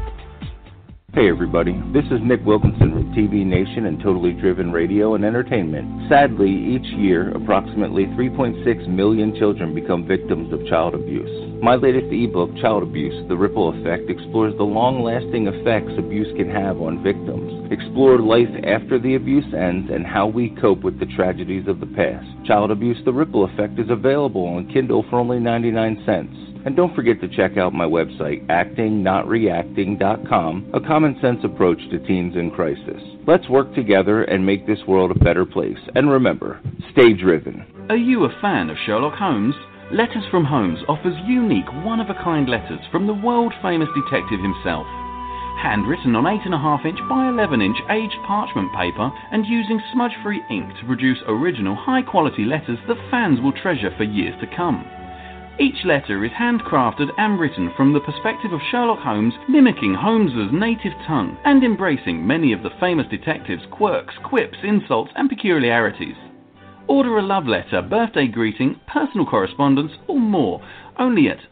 Hey everybody, this is Nick Wilkinson from T V Nation and Totally Driven Radio and Entertainment. Sadly, each year, approximately three point six million children become victims of child abuse. My latest ebook, Child Abuse, The Ripple Effect, explores the long-lasting effects abuse can have on victims. Explore life after the abuse ends and how we cope with the tragedies of the past. Child Abuse, The Ripple Effect is available on Kindle for only ninety-nine cents. And don't forget to check out my website, acting not reacting dot com, a common-sense approach to teens in crisis. Let's work together and make this world a better place. And remember, stay driven. Are you a fan of Sherlock Holmes? Letters from Holmes offers unique, one-of-a-kind letters from the world-famous detective himself. Handwritten on eight point five inch by eleven inch aged parchment paper and using smudge-free ink to produce original, high-quality letters that fans will treasure for years to come. Each letter is handcrafted and written from the perspective of Sherlock Holmes, mimicking Holmes's native tongue and embracing many of the famous detective's quirks, quips, insults, and peculiarities. Order a love letter, birthday greeting, personal correspondence, or more, only at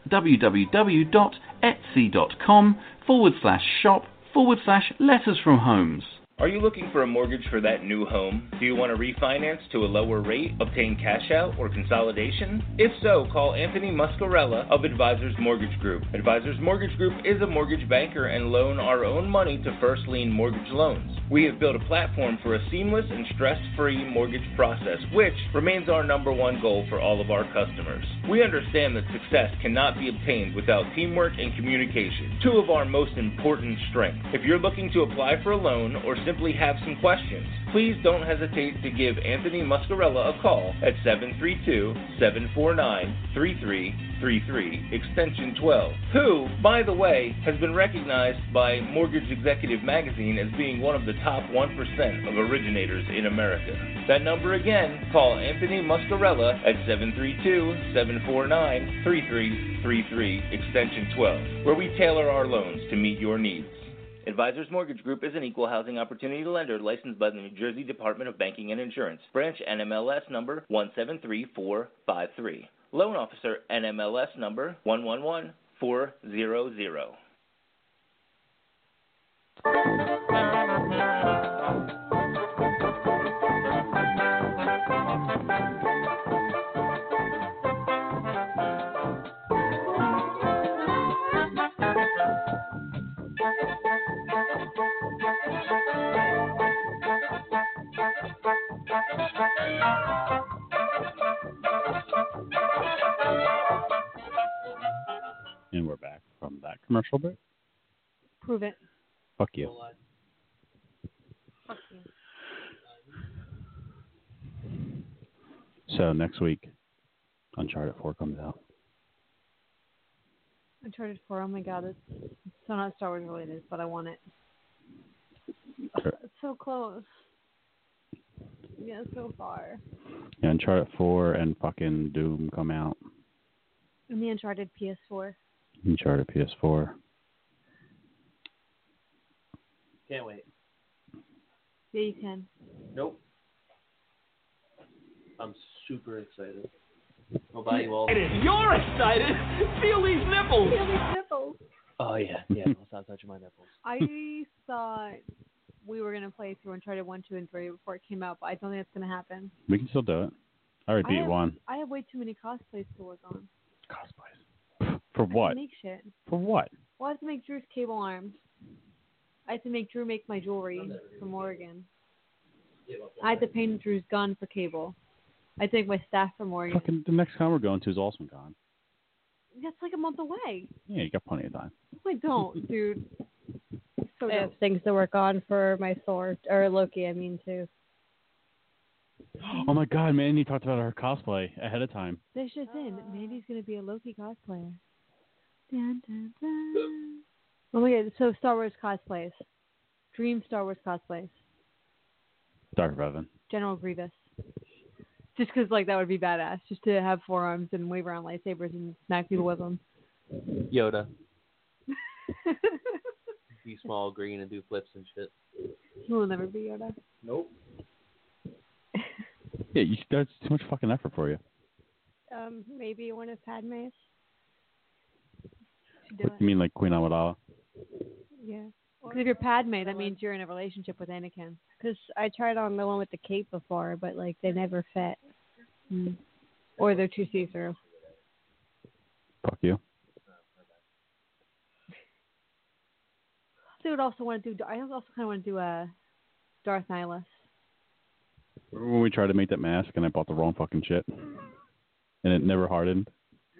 www.etsy.com forward slash shop forward slash letters from Holmes. Are you looking for a mortgage for that new home? Do you want to refinance to a lower rate, obtain cash out, or consolidation? If so, call Anthony Muscarella of Advisors Mortgage Group. Advisors Mortgage Group is a mortgage banker and loan our own money to first lien mortgage loans. We have built a platform for a seamless and stress-free mortgage process, which remains our number one goal for all of our customers. We understand that success cannot be obtained without teamwork and communication, two of our most important strengths. If you're looking to apply for a loan or simply have some questions, please don't hesitate to give Anthony Muscarella a call at seven three two, seven four nine, three three three three, extension twelve, who, by the way, has been recognized by Mortgage Executive Magazine as being one of the top one percent of originators in America. That number again, call Anthony Muscarella at seven three two, seven four nine, three three three three, extension twelve, where we tailor our loans to meet your needs. Advisors Mortgage Group is an equal housing opportunity lender licensed by the New Jersey Department of Banking and Insurance. Branch N M L S number one seven three four five three. Loan Officer N M L S number one one one four zero zero. And we're back from that commercial break. Prove it. Fuck you. Fuck you. So next week, Uncharted four comes out. Uncharted four, oh my god, it's, it's so not Star Wars related, but I want it. Sure. It's so close. Yeah, so far. Yeah, Uncharted four and fucking Doom come out. And the Uncharted P S four. Uncharted P S four. Can't wait. Yeah, you can. Nope. I'm super excited. I'll buy you all. You're excited. Feel these nipples. Feel these nipples. Oh yeah, yeah. I'll stop touching my nipples. I thought we were gonna play through Uncharted one, two, and three before it came out, but I don't think that's gonna happen. We can still do it. I already I beat have, one. I have way too many cosplays to work on. Cosplays. For I have what? to make shit. For what? Well, I have to make Drew's cable arms. I have to make Drew make my jewelry from Oregon. I had to paint Drew's gun for cable. I had to make my staff from Oregon. Fucking the next con we're going to is Awesome Con. That's like a month away. Yeah, you got plenty of time. I don't, dude. So I have things to work on for my Thor, or Loki, I mean, too. Oh my god, Mandy talked about her cosplay ahead of time. This just in. Mandy's going to be a Loki cosplayer. Dun, dun, dun. Oh my god, so Star Wars cosplays. Dream Star Wars cosplays. Dark Revan. General Grievous. Just because, like, that would be badass. Just to have forearms and wave around lightsabers and smack people with them. Yoda. Be small, green, and do flips and shit. He will never be Yoda. Nope. Yeah, you, that's too much fucking effort for you. Um, maybe one of Padme's. What, you mean like Queen Amidala? Yeah. Because if you're Padme, that means you're in a relationship with Anakin. Because I tried on the one with the cape before, but, like, they never fit. Mm. Or they're too see-through. Fuck you. I would also want to do. I also kind of want to do a Darth Nihilus. Remember when we tried to make that mask and I bought the wrong fucking shit? And it never hardened?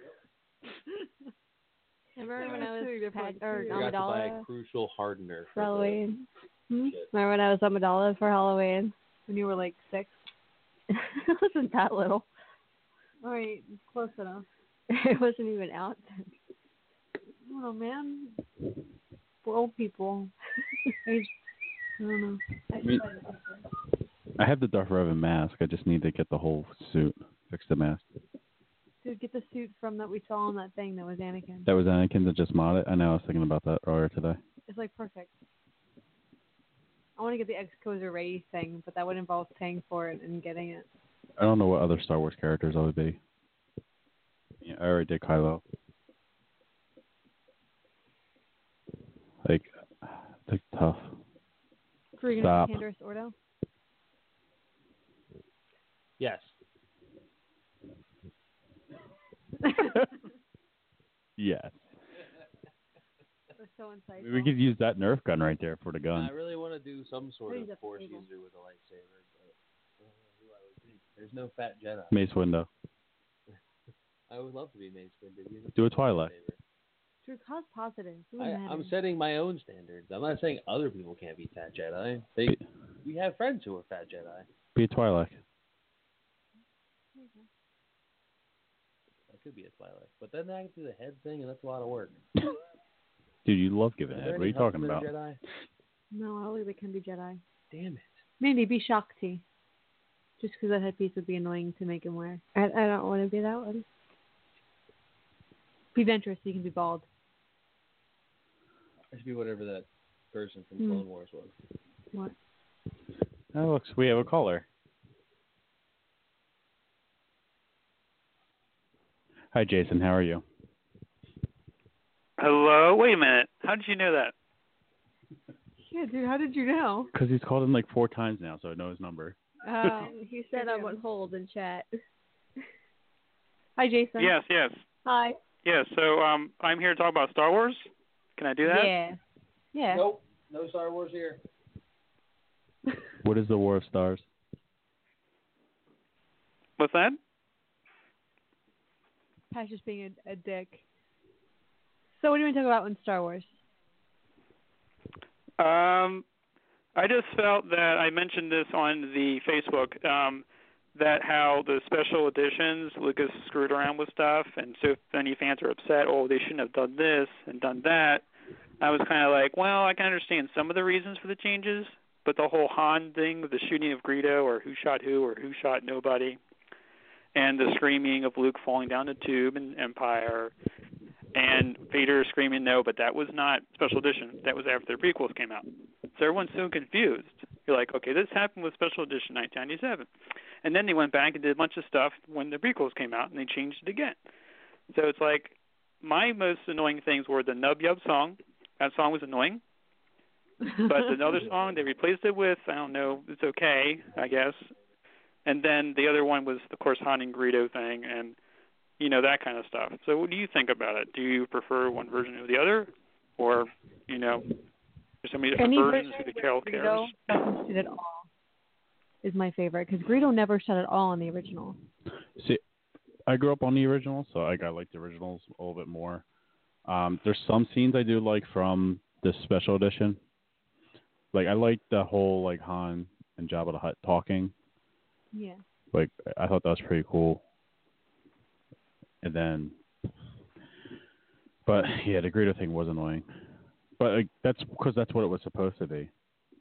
Remember when I was Pad, or I got to buy a Amidala crucial hardener for Halloween? Hmm? Remember when I was Amidala for Halloween? When you were like six? It wasn't that little. All right, close enough. It wasn't even out then. I don't know, man. For old people. I don't know. I, mean, I have the Darth Revan mask. I just need to get the whole suit. Fix the mask. Dude, get the suit from that we saw on that thing that was Anakin. That was Anakin that just modded? I know, I was thinking about that earlier today. It's like perfect. I want to get the X-Cozer Ray thing, but that would involve paying for it and getting it. I don't know what other Star Wars characters I would be. Yeah, I already did Kylo. Like, it's tough. So you're Stop. going to be Canderous Ordo? Yes. Yes. We're so insightful. Maybe we could use that Nerf gun right there for the gun. I really want to do some sort Raise of up the force table. user with a lightsaber, but I don't know who I would be. There's no fat Jedi. Mace Window. I would love to be Mace Windu. He's a Do a Twilight. lightsaber. Drew, cause positive. It I, doesn't matter. I'm setting my own standards. I'm not saying other people can't be fat Jedi. They, we have friends who are fat Jedi. Be a Twi'lek. I could be a Twi'lek, but then I can do the head thing, and that's a lot of work. Dude, you love giving Is head. there What are any you talking husband about? Jedi? No, I don't think they can be Jedi. Damn it. Maybe be Shakti. Just because that headpiece would be annoying to make him wear. I, I don't want to be that one. Be Ventress, so you can be bald. I should be whatever that person from Hmm. Clone Wars was. What? Oh, looks, we have a caller. Hi, Jason. How are you? Hello? Wait a minute. How did you know that? Yeah, dude, how did you know? Because he's called in like four times now, so I know his number. Uh, He said I'm on hold in chat. Hi, Jason. Yes, yes. Hi. Yes, so um, I'm here to talk about Star Wars. Can I do that? Yeah. Yeah. Nope. No Star Wars here. What is the War of Stars? What's that? Pat's just being a, a dick. So what do you want to talk about in Star Wars? Um, I just felt that I mentioned this on the Facebook, um, that how the special editions, Lucas screwed around with stuff, and so many fans are upset, oh, they shouldn't have done this and done that. I was kind of like, well, I can understand some of the reasons for the changes, but the whole Han thing, the shooting of Greedo, or who shot who, or who shot nobody, and the screaming of Luke falling down the tube in Empire, and Vader screaming no, but that was not special edition. That was after the prequels came out. So everyone's so confused. You're like, okay, this happened with special edition nineteen ninety-seven. And then they went back and did a bunch of stuff when the prequels came out, and they changed it again. So it's like, my most annoying things were the Nub Yub song. That song was annoying. But another song, they replaced it with, I don't know, it's okay, I guess. And then the other one was, of course, Han and Greedo thing, and, you know, that kind of stuff. So what do you think about it? Do you prefer one version or the other? Or, you know, there's so many different Any versions version who the Carol Greedo cares? doesn't shoot at all is my favorite, because Greedo never shot at all in the original. See, I grew up on the original, so like, I like the originals a little bit more. Um, there's some scenes I do like from this special edition. Like, I like the whole, like, Han and Jabba the Hutt talking. Yeah. Like, I thought that was pretty cool. And then, but yeah, the Greedo thing was annoying. But like, that's because that's what it was supposed to be.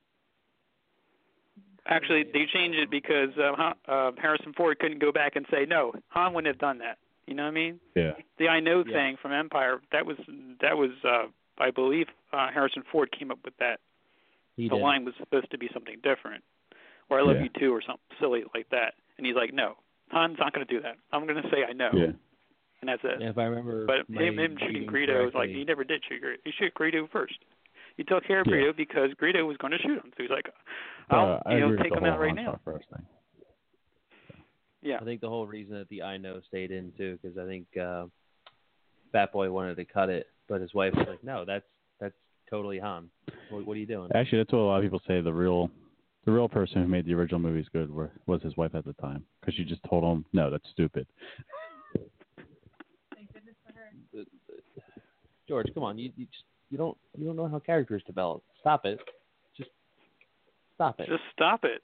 Actually, they changed it because uh, Han- uh, Harrison Ford couldn't go back and say, no, Han wouldn't have done that. You know what I mean? Yeah. The I know Yeah. thing from Empire, that was, that was uh, I believe uh, Harrison Ford came up with that. He the did. line was supposed to be something different. Or I love Yeah. you too, or something silly like that. And he's like, no, Han's not going to do that. I'm going to say I know. Yeah. And that's it. Yeah, if I remember, But my him, him shooting reading Greedo was like, correctly- he never did shoot Greedo. He shot Greedo first. He took care of Yeah. Greedo because Greedo was going to shoot him. So he's like, I'll Uh, I you know, agree with take the him whole out right Han now. Star first thing. Yeah. I think the whole reason that the I know stayed in too, because I think uh, Fat Boy wanted to cut it, but his wife was like, "No, that's that's totally Han. What, what are you doing?" Actually, that's what a lot of people say. The real, the real person who made the original movies good were, was his wife at the time, because she just told him, "No, that's stupid." George, come on, you you just you don't you don't know how characters develop. Stop it. Just stop it. Just stop it.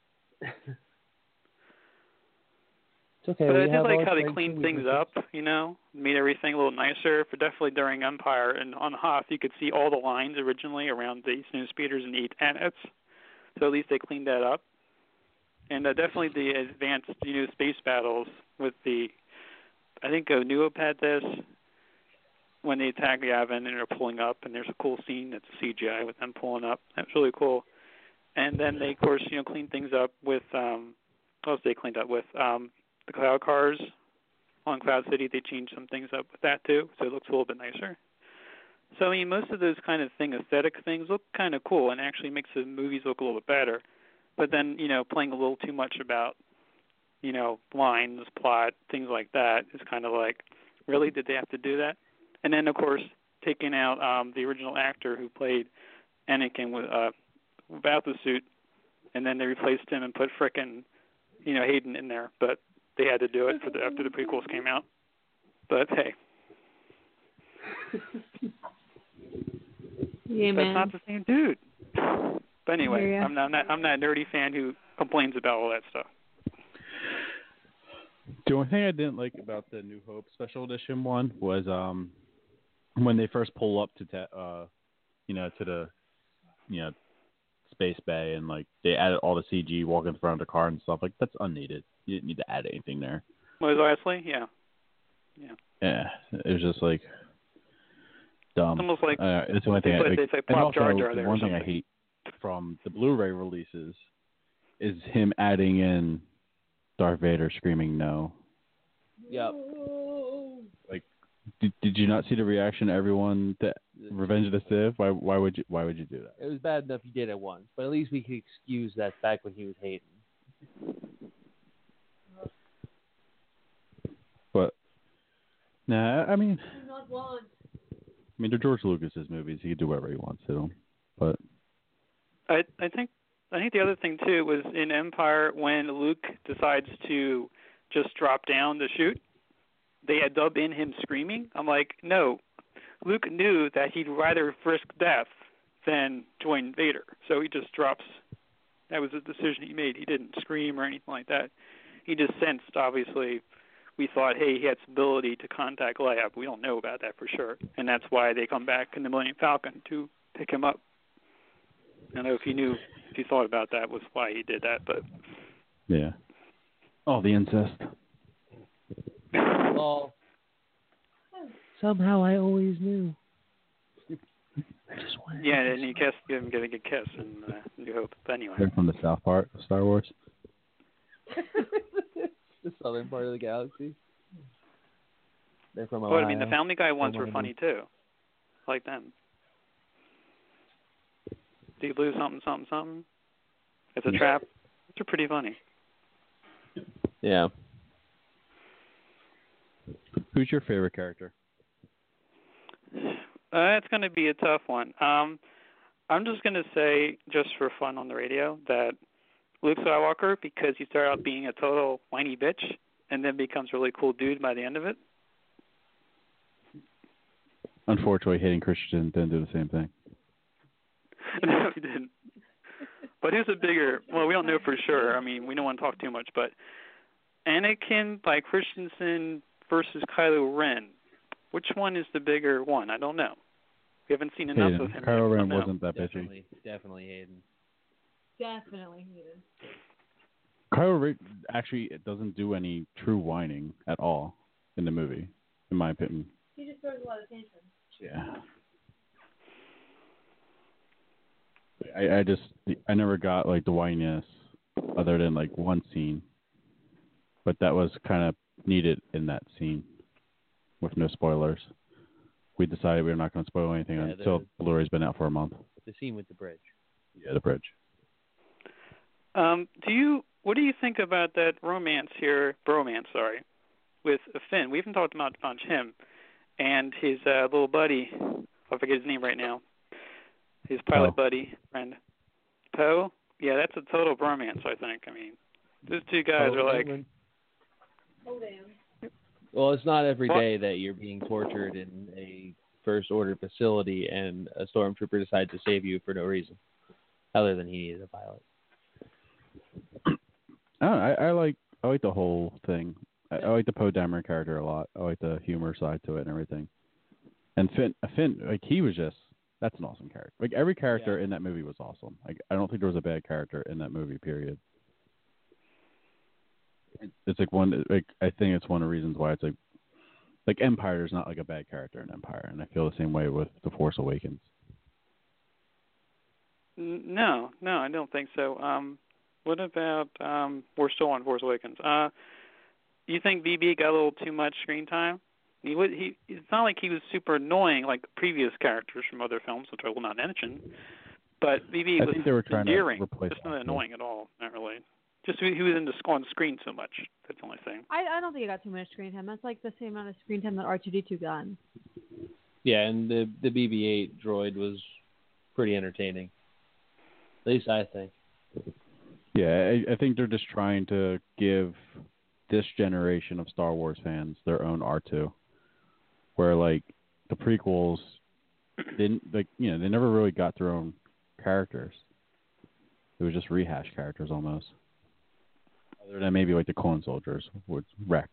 It's okay. But we I did have all like how they strengths cleaned and things weaknesses. up, you know, made everything a little nicer. For definitely during Empire and on Hoth, you could see all the lines originally around the snow speeders and the planets. So at least they cleaned that up. And uh, definitely the advanced, you know, space battles with the, I think uh, New Hope had this when they attack Yavin and they're pulling up, and there's a cool scene that's C G I with them pulling up. That's really cool. And then they, of course, you know, cleaned things up with, um, what else they cleaned up with? Um, the Cloud Cars on Cloud City, they changed some things up with that too, so it looks a little bit nicer. So, I mean, most of those kind of thing, aesthetic things look kind of cool and actually makes the movies look a little bit better. But then, you know, playing a little too much about, you know, lines, plot, things like that is kind of like, really, did they have to do that? And then, of course, taking out um, the original actor who played Anakin with, uh, without the suit, and then they replaced him and put frickin', you know, Hayden in there. But they had to do it for the, after the prequels came out. But hey. Yeah, That's man. not the same dude. But anyway, Yeah. I'm not, I'm not I'm not a nerdy fan who complains about all that stuff. The only thing I didn't like about the New Hope Special Edition one was um when they first pull up to te- uh you know to the you know space bay and like they added all the C G walking in front of the car and stuff like that's unneeded. You didn't need to add anything there. Was Wesley? Yeah. Yeah. Yeah, it was just like dumb. It's almost like uh, it's the only they thing. I, put- like, they say and plop also, Jar Jar the there or one thing I something. hate from the Blu-ray releases is him adding in Darth Vader screaming no. Yep. Like, did, did you not see the reaction of everyone to Revenge of the Sith? Why why would you why would you do that? It was bad enough you did it once, but at least we could excuse that back when he was hating. But nah, I mean, I mean they're George Lucas's movies. He can do whatever he wants to them. But I I think I think the other thing too was in Empire when Luke decides to just drop down to shoot, they had dubbed in him screaming. I'm like, no, Luke knew that he'd rather risk death than join Vader, so he just drops. That was a decision he made. He didn't scream or anything like that. He just sensed, obviously. We thought, hey, he had some ability to contact Leia, but we don't know about that for sure, and that's why they come back in the Millennium Falcon to pick him up. I don't know if he knew, if he thought about that was why he did that, but yeah. Oh, the incest. Well, somehow I always knew. yeah, and he kissed him, getting a kiss in uh, New Hope. But anyway, They're from the South part of Star Wars. The southern part of the galaxy. They're from but Ohio. I mean, the Family Guy ones were Ohio. funny too. I like them. Do you lose something, something, something? It's a trap. They're pretty funny. Yeah. Who's your favorite character? Uh, it's going to be a tough one. Um, I'm just going to say, just for fun on the radio, that Luke Skywalker, because he started out being a total whiny bitch and then becomes a really cool dude by the end of it. Unfortunately, Hayden Christensen didn't do the same thing. No, he didn't. But who's a bigger, well, we don't know for sure. I mean, we don't want to talk too much, but Anakin by Christensen versus Kylo Ren, which one is the bigger one? I don't know. We haven't seen enough Hayden. of him. Kylo yet. Ren No. wasn't that bitchy. Definitely, definitely Hayden. Definitely needed. Kylo Ren actually doesn't do any true whining at all in the movie, in my opinion. He just throws a lot of tantrums. Yeah. I, I just I never got like the whininess other than like one scene, but that was kind of needed in that scene. With no spoilers, we decided we were not going to spoil anything Yeah, until the- Blu-ray's been out for a month. The scene with the bridge. Yeah, the bridge. Um, do you? What do you think about that romance here? Bromance, sorry, with Finn. We haven't talked about much him and his uh, little buddy. I forget his name right now. His pilot Poe. buddy friend, Poe. Yeah, that's a total bromance. I think. I mean, those two guys Oh, are like. England. Oh, damn. Well, it's not every What? day that you're being tortured in a first order facility and a stormtrooper decides to save you for no reason, other than he needed a pilot. I, don't know, I, I like I like the whole thing. I, I like the Poe Dameron character a lot. I like the humor side to it and everything. And Finn, Finn, like he was just that's an awesome character. Like every character Yeah. in that movie was awesome. Like I don't think there was a bad character in that movie. Period. It's like one. Like I think it's one of the reasons why it's like, like Empire is not like a bad character in Empire, and I feel the same way with The Force Awakens. N- No, no, I don't think so. Um, what about? Um, we're still on Force Awakens. Uh, you think B B got a little too much screen time? He would. He. It's not like he was super annoying like previous characters from other films, which I will not mention. But B B I was think they were trying to endearing, replace just not Oscar. annoying at all. Not really. Just he he was in the on screen so much. That's the only thing. I, I don't think he got too much screen time. That's like the same amount of screen time that R two D two got. Yeah, and the the B B eight droid was pretty entertaining. At least I think. Yeah, I, I think they're just trying to give this generation of Star Wars fans their own R two, where like the prequels didn't like you know they never really got their own characters. It was just rehash characters almost. Other than maybe like the Clone Soldiers with Rex.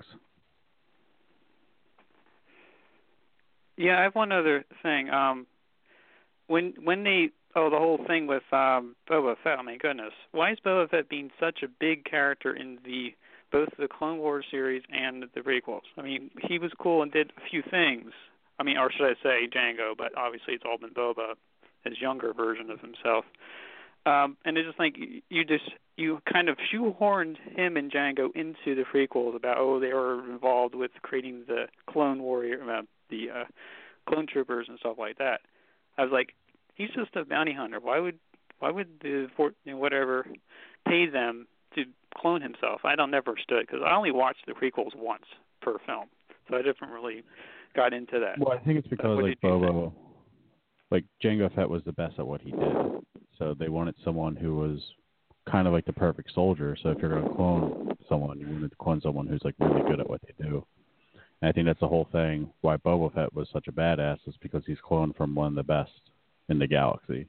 Yeah, I have one other thing. Um, when when they oh the whole thing with um, Boba Fett. Oh my goodness, why is Boba Fett being such a big character in the both the Clone Wars series and the prequels? I mean, he was cool and did a few things. I mean, or should I say Jango? But obviously, it's all been Boba, his younger version of himself. Um, and it's just like you just you kind of shoehorned him and Jango into the prequels about oh they were involved with creating the Clone Warrior. Uh, the uh, clone troopers and stuff like that. I was like, he's just a bounty hunter. Why would why would the you know, whatever pay them to clone himself? I don't never understood because I only watched the prequels once per film, so I didn't really got into that. Well, I think it's because uh, like Boba, like Jango Fett was the best at what he did, so they wanted someone who was kind of like the perfect soldier. So if you're going to clone someone, you wanted to clone someone who's like really good at what they do. And I think that's the whole thing why Boba Fett was such a badass is because he's cloned from one of the best in the galaxy.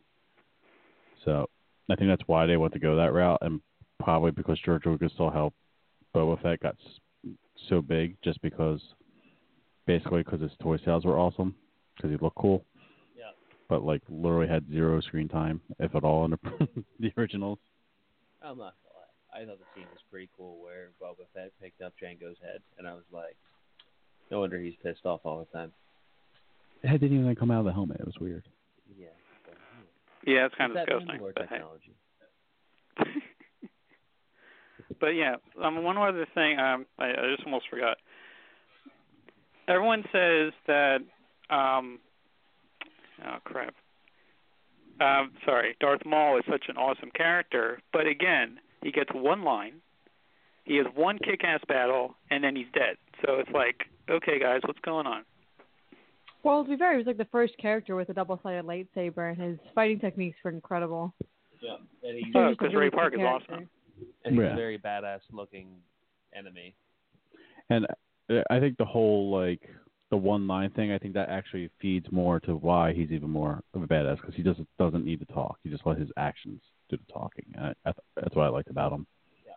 So I think that's why they want to go that route, and probably because George Lucas saw how Boba Fett got so big just because, basically because his toy sales were awesome, because he looked cool. Yeah. But like literally had zero screen time, if at all, in the, the originals. I'm not gonna lie. I thought the scene was pretty cool where Boba Fett picked up Jango's head, and I was like, no wonder he's pissed off all the time. The head didn't even come out of the helmet. It was weird. Yeah. But, yeah, it's kind it's of that disgusting. Mandalore But, technology. hey. But yeah, um, one other thing um, I, I just almost forgot. Everyone says that, um, oh crap. Um, sorry, Darth Maul is such an awesome character, but again, he gets one line, he has one kick-ass battle, and then he's dead. So it's like, okay, guys, what's going on? Well, to be fair, he was like the first character with a double-sided lightsaber, and his fighting techniques were incredible. Yeah, and he's, Oh, He's just a because really Ray Park cool is character. awesome. and he's Yeah. a very badass-looking enemy. And I think the whole like the one line thing, I think that actually feeds more to why he's even more of a badass because he doesn't doesn't need to talk. He just let his actions do the talking. And I, I, that's what I liked about him.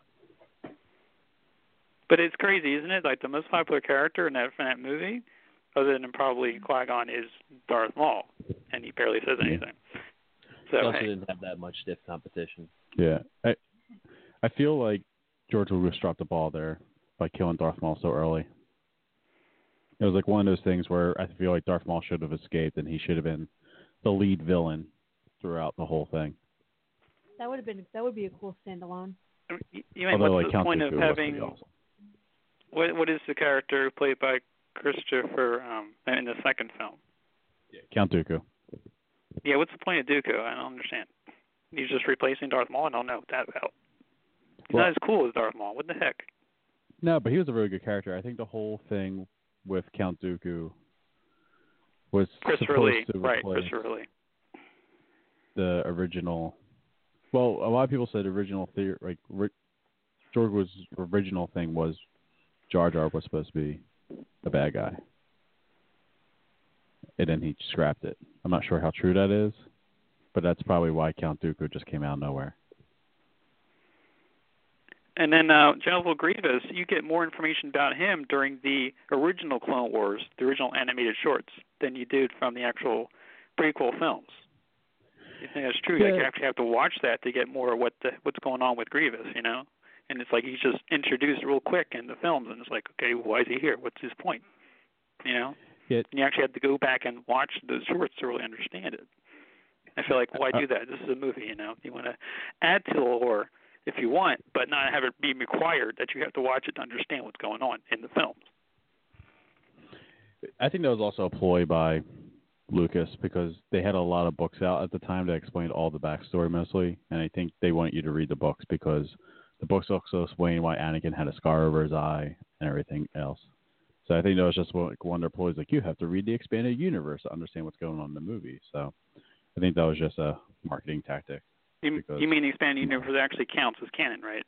But it's crazy, isn't it? Like the most popular character in that, in that movie, other than probably Qui-Gon, is Darth Maul, and he barely says anything. So He also hey. didn't have that much stiff competition. Yeah, I I feel like George Lucas dropped the ball there by killing Darth Maul so early. It was like one of those things where I feel like Darth Maul should have escaped, and he should have been the lead villain throughout the whole thing. That would have been that would be a cool standalone. You you mean Although, what's like, the Count point Dooku of was having? pretty awesome. What what is the character played by Christopher um, in the second film? Yeah, Count Dooku. Yeah, what's the point of Dooku? I don't understand. He's just replacing Darth Maul. I don't know what that's about. He's Well- not as cool as Darth Maul. What the heck? No, but he was a really good character. I think the whole thing with Count Dooku was Christopher supposed Lee, to right? replace Christopher Lee. the original. Well, a lot of people said original theory, like Rick, George was original thing was Jar Jar was supposed to be a bad guy, and then he scrapped it. I'm not sure how true that is, but that's probably why Count Dooku just came out of nowhere. And then uh, General Grievous, you get more information about him during the original Clone Wars, the original animated shorts, than you did from the actual prequel films. You think that's true? Yeah. Like you actually have to watch that to get more of what the, what's going on with Grievous, you know? And it's like he's just introduced real quick in the films, and it's like, okay, why is he here? What's his point? You know? Yeah. And you actually have to go back and watch the shorts to really understand it. I feel like, why do that? This is a movie, you know? You want to add to the lore if you want, but not have it be required that you have to watch it to understand what's going on in the films. I think that was also a ploy by Lucas because they had a lot of books out at the time that explained all the backstory mostly, and I think they wanted you to read the books because the books also explain why Anakin had a scar over his eye and everything else. So I think that was just one, like, one of their ploys, like you have to read the expanded universe to understand what's going on in the movie. So I think that was just a marketing tactic. You, because, you mean the expanded universe actually counts as canon, right?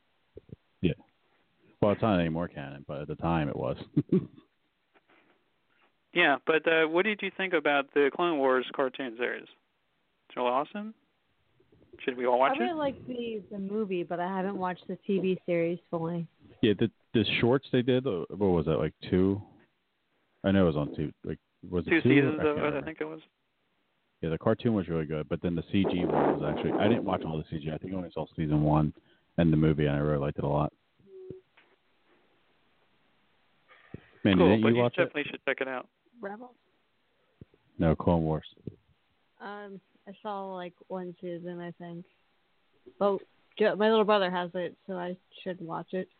Yeah. Well, it's not anymore canon, but at the time it was. Yeah, Yeah, but uh, what did you think about the Clone Wars cartoon series? It's really awesome. Should we all watch I really it? like the the movie, but I haven't watched the T V series fully. Yeah, the the shorts they did. uh, What was that? Like two? I know it was on two. Like was it Two two? seasons I can't of it, I remember. think it was. Yeah, the cartoon was really good, but then the C G one was actually. I didn't watch all the C G. I think I only saw season one and the movie, and I really liked it a lot. Man, Cool, didn't but you you watch it? definitely should check it out. Rebels. No, Clone Wars. Um, I saw like one season, I think. But Jo- my little brother has it, so I should watch it.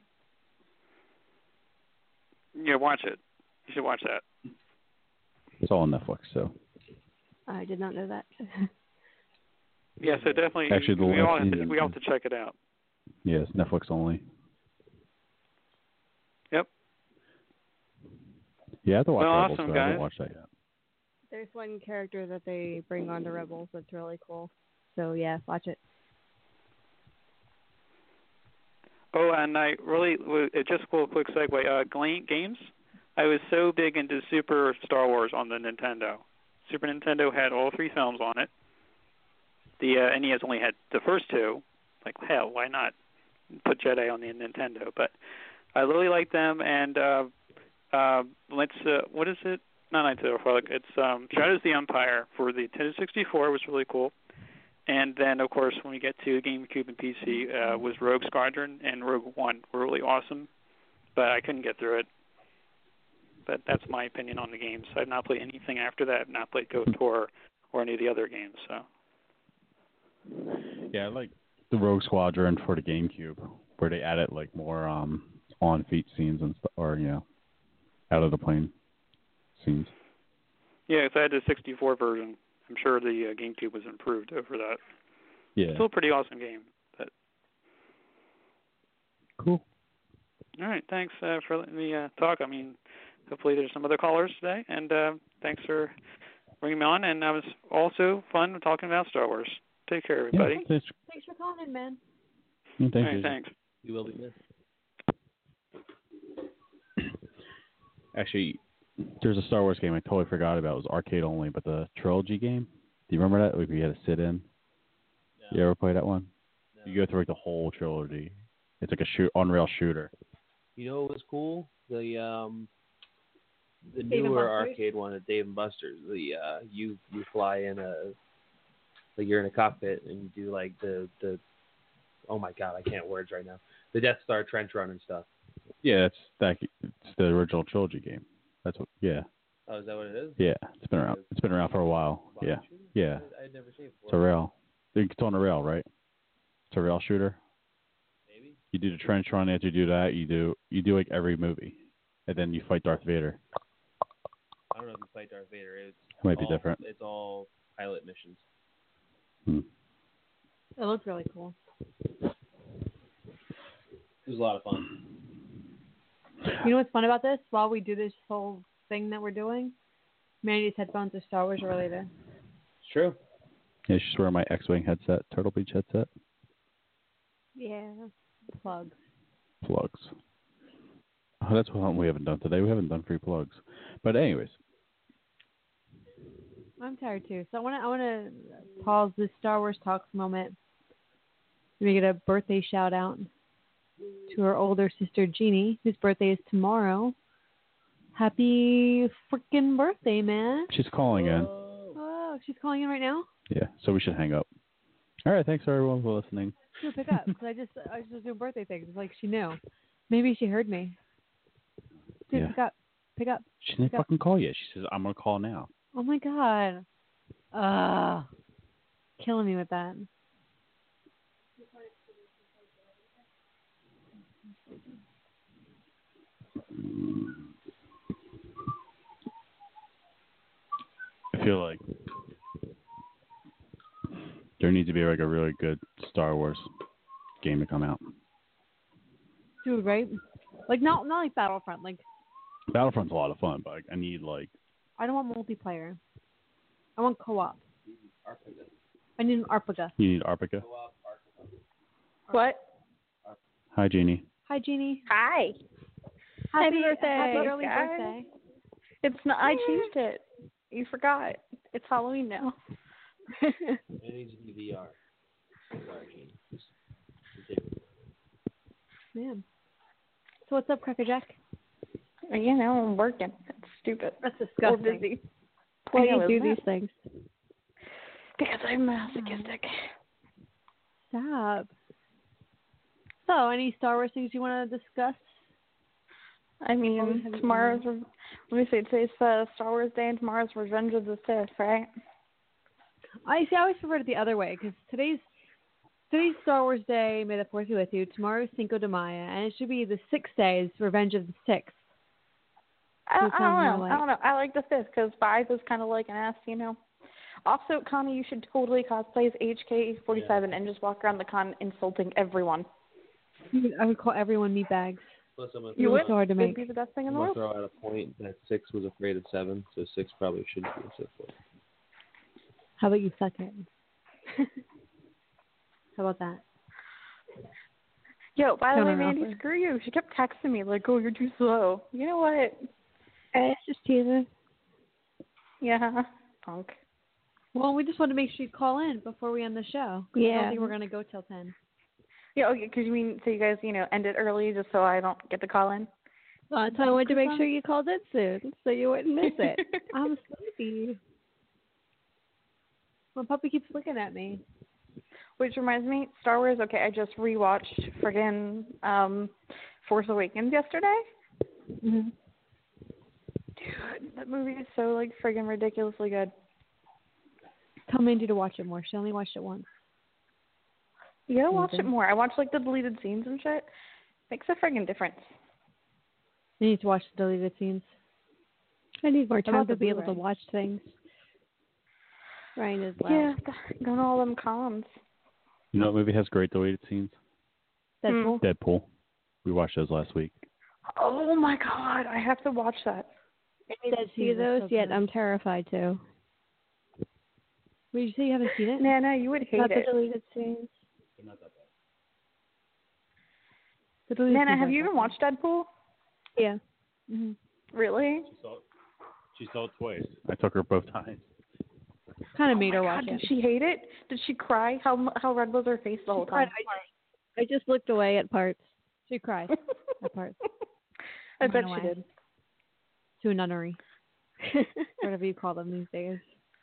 Yeah, watch it. You should watch that. It's all on Netflix, so. I did not know that. Yeah, so definitely Actually, the we last all have to, season we all is- have to check it out. Yeah, it's Netflix only. Yep. Yeah, I have to watch Well, Rebels, awesome, but I haven't guys. watched that yet. There's one character that they bring onto Rebels that's really cool. So yeah, watch it. Oh, and I really, uh, just a cool quick segue. Uh, gla- games. I was so big into Super Star Wars on the Nintendo. Super Nintendo had all three films on it. The uh, N E S only had the first two. Like hell, why not put Jedi on the Nintendo? But I really like them. And uh, uh, let's uh, what is it? Not Knights of the Old Republic. It's um, Shadows of the Empire for the Nintendo sixty-four was really cool. And then, of course, when we get to GameCube and P C, uh, was Rogue Squadron and Rogue One were really awesome, but I couldn't get through it. But that's my opinion on the games. I've not played anything after that. I've not played KOTOR or any of the other games. So. Yeah, I like the Rogue Squadron for the GameCube, where they added like more um on feet scenes and stuff, or you know, out of the plane scenes. Yeah, 'cause I had the sixty-four version. I'm sure the uh, GameCube was improved over that. Yeah. Still a pretty awesome game. But cool. All right, thanks uh, for letting me uh, talk. I mean, hopefully there's some other callers today, and uh, thanks for bringing me on. And that was also fun talking about Star Wars. Take care, everybody. Yeah, thanks. Thanks for calling in, man. Yeah, thanks. All right, Jason. thanks. You will be missed. Actually, there's a Star Wars game I totally forgot about. It was arcade only, but the trilogy game. Do you remember that? Like you had to sit in. No. You ever play that one? No. You go through like the whole trilogy. It's like a shoot on-rail shooter. You know what was cool? The um, the Dave and newer Buster's? arcade one at Dave and Buster's. The uh, you you fly in a like you're in a cockpit and you do like the the oh my god, I can't words right now. The Death Star trench run and stuff. Yeah, it's that. It's the original trilogy game. That's what. Yeah. Oh, is that what it is? Yeah, it's been around. It's been around for a while. Flying Yeah. shooter? Yeah. I, I'd never seen it It's a before. rail. It's on a rail, right? It's a rail shooter. Maybe. You do the trench run. After you do that, you do you do like every movie, and then you fight Darth Vader. I don't know if you fight Darth Vader. It's Might be all, different. It's all pilot missions. Hmm. It looks really cool. It was a lot of fun. You know what's fun about this? While we do this whole thing that we're doing, Mandy's headphones are Star Wars related. It's true. Yeah, she's wearing my X-Wing headset, Turtle Beach headset. Yeah. Plugs. Plugs. Oh, that's what we haven't done today. We haven't done free plugs. But anyways, I'm tired too. So I want to I want to pause this Star Wars Talks moment. Let me get a birthday shout out to her older sister Jeannie, whose birthday is tomorrow. Happy freaking birthday, man! she's calling in. Oh, she's calling in right now. Yeah, so we should hang up. All right, thanks everyone for listening. She'll pick up because I just I just was doing birthday things. It's like she knew. Maybe she heard me. Dude, Yeah. pick up, pick up. She didn't Pick up. fucking call yet. She says, I'm going to call now. Oh my god. Uh killing me with that. I feel like there needs to be like a really good Star Wars game to come out. Dude, right? Like not not like Battlefront. Like Battlefront's a lot of fun, but like, I need like I don't want multiplayer. I want co-op. I need an Arpaga. you need Arpica. What? Hi, Jeannie. Hi, Jeannie. Hi. Happy, Happy birthday, Happy early guys. birthday. It's not. I changed it. You forgot. It's Halloween now. It needs to be V R. Sorry, Man. So what's up, Cracker Jack? You know, I'm working. That's stupid. That's Or disgusting. busy. Why I do know, you do isn't these it? things? Because I'm masochistic. Stop. So, any Star Wars things you want to discuss? I mean, have you tomorrow's, re- let me see, today's uh, Star Wars Day and tomorrow's Revenge of the Sith, right? I see. I always prefer it the other way because today's today's Star Wars Day. May the Fourth be with you. Tomorrow's Cinco de Mayo, and it should be the six days Revenge of the Sixth. I, So I it don't sounds know. more like- I don't know. I like the fifth because five is kind of like an ass, you know. Also, Connie, you should totally cosplay as H K forty-seven yeah. and just walk around the con insulting everyone. I would call everyone meatbags. Plus, I'm gonna You would? So hard to It'd make. be the best thing in I'm the gonna world. throw out a point that six was afraid of seven, so six probably should be a Sith Lord. How about you suck it? How about that? Yo, by the way, Counter Mandy, offer. screw you. She kept texting me like, "Oh, you're too slow." You know what? It's just teasing. Yeah, punk. Well, we just wanted to make sure you call in before we end the show. 'Cause I Yeah. don't think we're gonna go till ten. Yeah, okay. Because you mean so you guys, you know, end it early just so I don't get to call in. Well, that's why I wanted to make sure you called in soon, so you wouldn't miss it. I'm sleepy. My puppy keeps looking at me. Which reminds me, Star Wars. Okay, I just rewatched friggin' um, Force Awakens yesterday. Mm-hmm. Dude, that movie is so like friggin' ridiculously good. Tell Mandy to watch it more. She only watched it once. You gotta watch Mhm. it more. I watched like the deleted scenes and shit. Makes a friggin' difference. You need to watch the deleted scenes. I need more How time about to the be able to Blu-ray? watch things. Ryan is loud. Yeah, going to all them cons. You know what movie has great deleted scenes? Deadpool. Deadpool. We watched those last week. Oh my god, I have to watch that. I didn't see those yet. I'm terrified to. Wait, did you say you haven't seen it? Nana, you would hate Not it. the deleted scenes. The deleted Nana, scenes have aren't you even that watched Deadpool? Yeah. Mm-hmm. Really? She saw it, she saw it twice. I took her both times. Kind of Oh made my her God, watch did it. she hate it? Did she cry? How how red was her face the whole time? I, I just looked away at parts. She cried at parts. I And bet ran she away did. to a nunnery. Whatever you call them these days.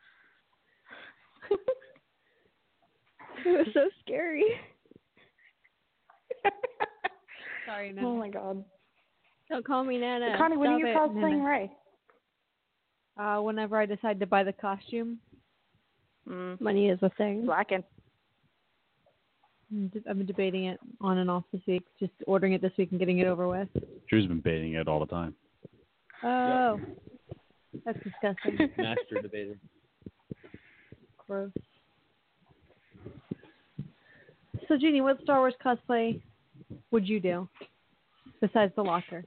It was so scary. Sorry, Nana. Oh my god. Don't call me Nana. Connie, when are you Stop it. cosplaying Nana. Ray? Uh, whenever I decide to buy the costume, Mm. Money is a thing. Blackened. I'm de- I've been debating it on and off this week. Just ordering it this week and getting it over with. Drew's been baiting it all the time. Oh, that's disgusting. Master debater. Gross. So, Jeannie, what Star Wars cosplay would you do besides the locker?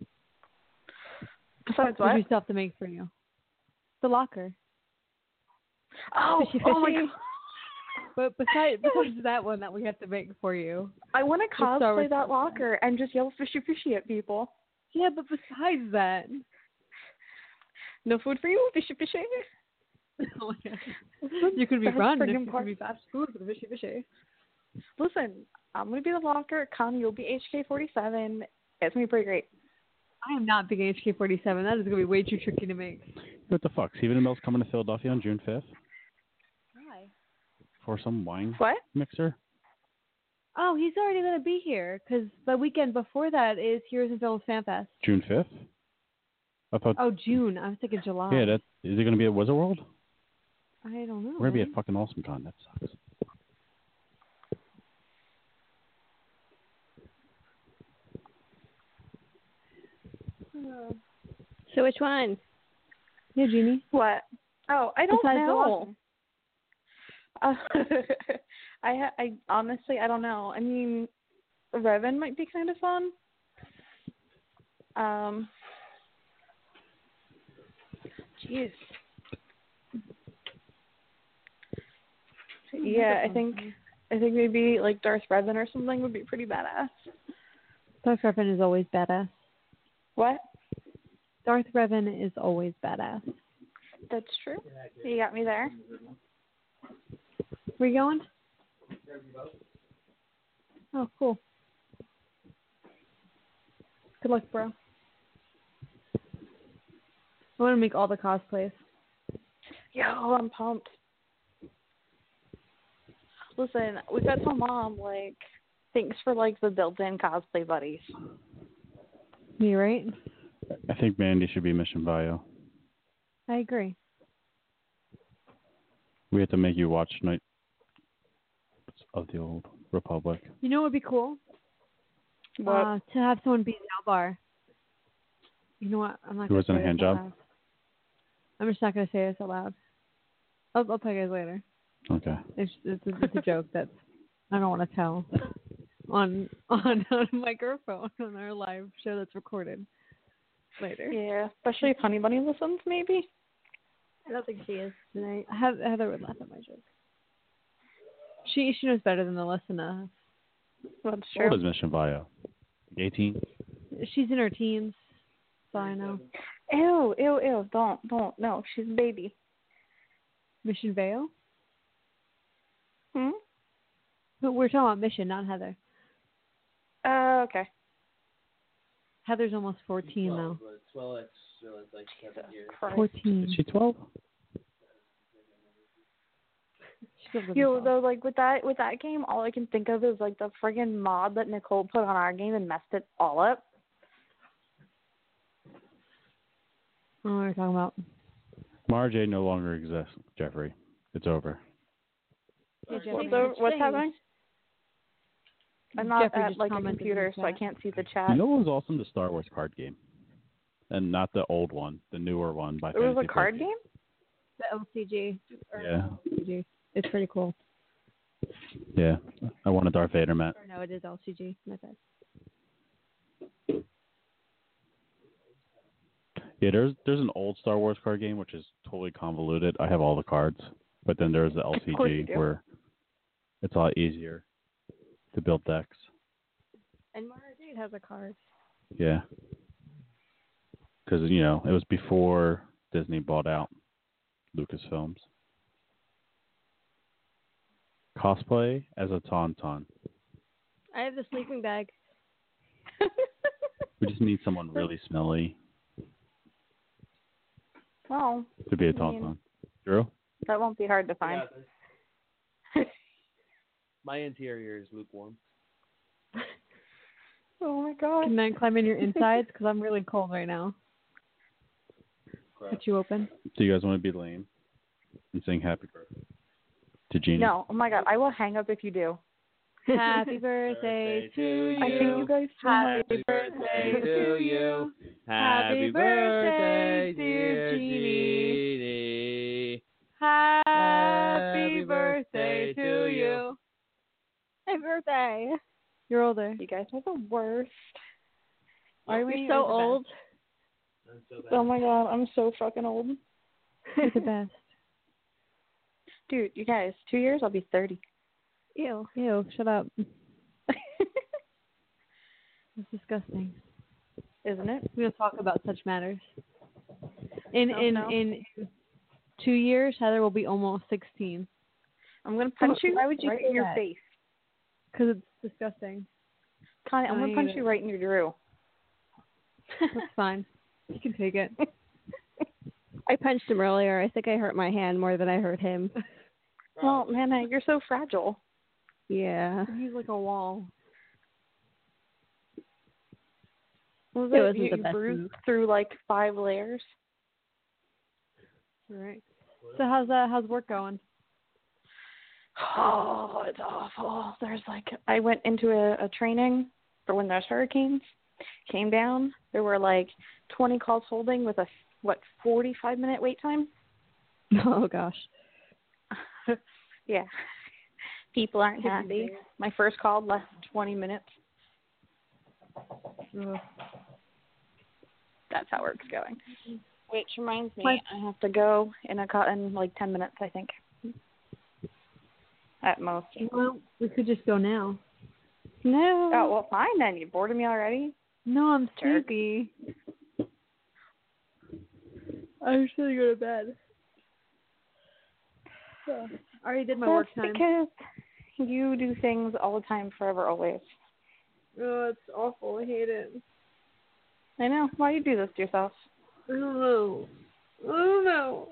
Besides What what? would you still have to make for you? The locker. Oh, Fishy, oh my fishy. god. But besides, besides that one that we have to make for you. I want to With Star cosplay Wars that cosplay. locker and just yell fishy fishy at people. Yeah, but besides that. No food for you, fishy fishy. Oh my God. You could be That's run if friggin' you part- could be fast food for the fishy fishy. Listen, I'm gonna be the locker. Connie, you'll be H K forty-seven. It's gonna be pretty great. I am not big H K forty-seven. That is going to be way too tricky to make. What the fuck? Stephen Amell's coming to Philadelphia on June fifth Why? for some wine What? mixer. Oh, he's already going to be here because the weekend before that is Heroes and Villains Fan Fest. June fifth? I thought. Oh, June. I was thinking July. Yeah, that is it going to be at Wizard World? I don't know. We're going to be man. at fucking Awesome Con. That sucks. So which one? Yeah, Jeannie. What? Oh, I don't Besides the know. Uh, I ha- I honestly I don't know. I mean, Revan might be kind of fun. Um. Jeez. Yeah, I think I think maybe like Darth Revan or something would be pretty badass. Darth Revan is always badass. What? Darth Revan is always badass. That's true. You got me there. Where you going? Oh, cool. Good luck, bro. I want to make all the cosplays. Yo, I'm pumped. Listen, we got to Mom, like, thanks for, like, the built-in cosplay buddies. Me, right? I think Mandy should be Mission Bio. I agree. We have to make you watch Night of the Old Republic. You know what would be cool? What? Uh, to have someone be Zalbar. You know what? I'm not Who gonna was in say a hand this out job? loud. I'm just not going to say this out loud. I'll, I'll tell you guys later. Okay. It's, it's, a, it's a joke that I don't want to tell on, on on a microphone on our live show that's recorded later. Yeah, especially if Honey Bunny listens, maybe. I don't think she is tonight. Heather would laugh at my joke. She she knows better than to listen to us. That's How old is Mission Bio? eighteen? She's in her teens, so I know. Ew, ew, ew. Don't, don't. No, she's a baby. Mission Vale? Hmm? But we're talking about Mission, not Heather. Uh, okay. Heather's almost fourteen, though. Well, it's, well, it's like seven years. fourteen. Is she twelve? Yo, though, like with that with that game, all I can think of is like the friggin' mod that Nicole put on our game and messed it all up. What are we talking about? Mara J no longer exists, Jeffrey. It's over. What's, over, what's happening? I'm not Jeffrey at just like a commented in computer, the so I chat. can't see the chat. You know what was awesome? The Star Wars card game. And not the old one, the newer one by It was Fantasy a card Flight. game? The L C G. Or Yeah. L C G. It's pretty cool. Yeah. I want a Darth Vader mat. Or no, it is L C G. My bad. Yeah, there's there's an old Star Wars card game which is totally convoluted. I have all the cards, but then there's the L C Of course you G do. where it's a lot easier to build decks. And Mara Jade has a card. Yeah, because you know it was before Disney bought out Lucasfilms. Cosplay as a Tauntaun. I have the sleeping bag. We just need someone really smelly Well, to be a I mean, Tauntaun. Drew? that won't be hard to find. My interior is lukewarm. Oh my god. Can I climb in your insides? Because I'm really cold right now. Put you open. Do you guys want to be lame and sing happy birthday to Genie? No, oh my god, I will hang up if you do. Happy birthday to you. I think you guys Happy birthday to you. Happy birthday, dear Genie. Happy birthday to you. Happy birthday. You're older. You guys are the worst. Are we You're so the old? best. Oh my god, I'm so fucking old. You're the best. Dude, you guys, two years, I'll be thirty. Ew. Ew. Shut up. It's disgusting. Isn't it? We don't talk about such matters. In Oh, in no. in two years, Heather will be almost sixteen. I'm gonna punch you Why would you right say in your that? face. Because it's disgusting. Connie, I'm I gonna punch hate you it. right in your Drew. That's fine. You can take it. I punched him earlier. I think I hurt my hand more than I hurt him. Well, man, you're so fragile. Yeah. He's like a wall. Was It it, wasn't you, the you best bruised move. through like five layers? All right. So how's uh, how's work going? Oh, it's awful. There's like, I went into a, a training for when there's hurricanes. Came down. There were like twenty calls holding with a, what, forty-five minute wait time? Oh gosh. Yeah. People aren't happy. My first call left twenty minutes. Ugh. That's how work's going. Which reminds me, My- I have to go in a co- in like ten minutes, I think. At most. Well, we could just go now. No. Oh, well, fine then. You bored of me already? No, I'm Jerk. sleepy. I'm just gonna go to bed. I already did my work time. Because you do things all the time, forever, always. Oh, it's awful. I hate it. I know. Why do you do this to yourself? I don't know. I don't know.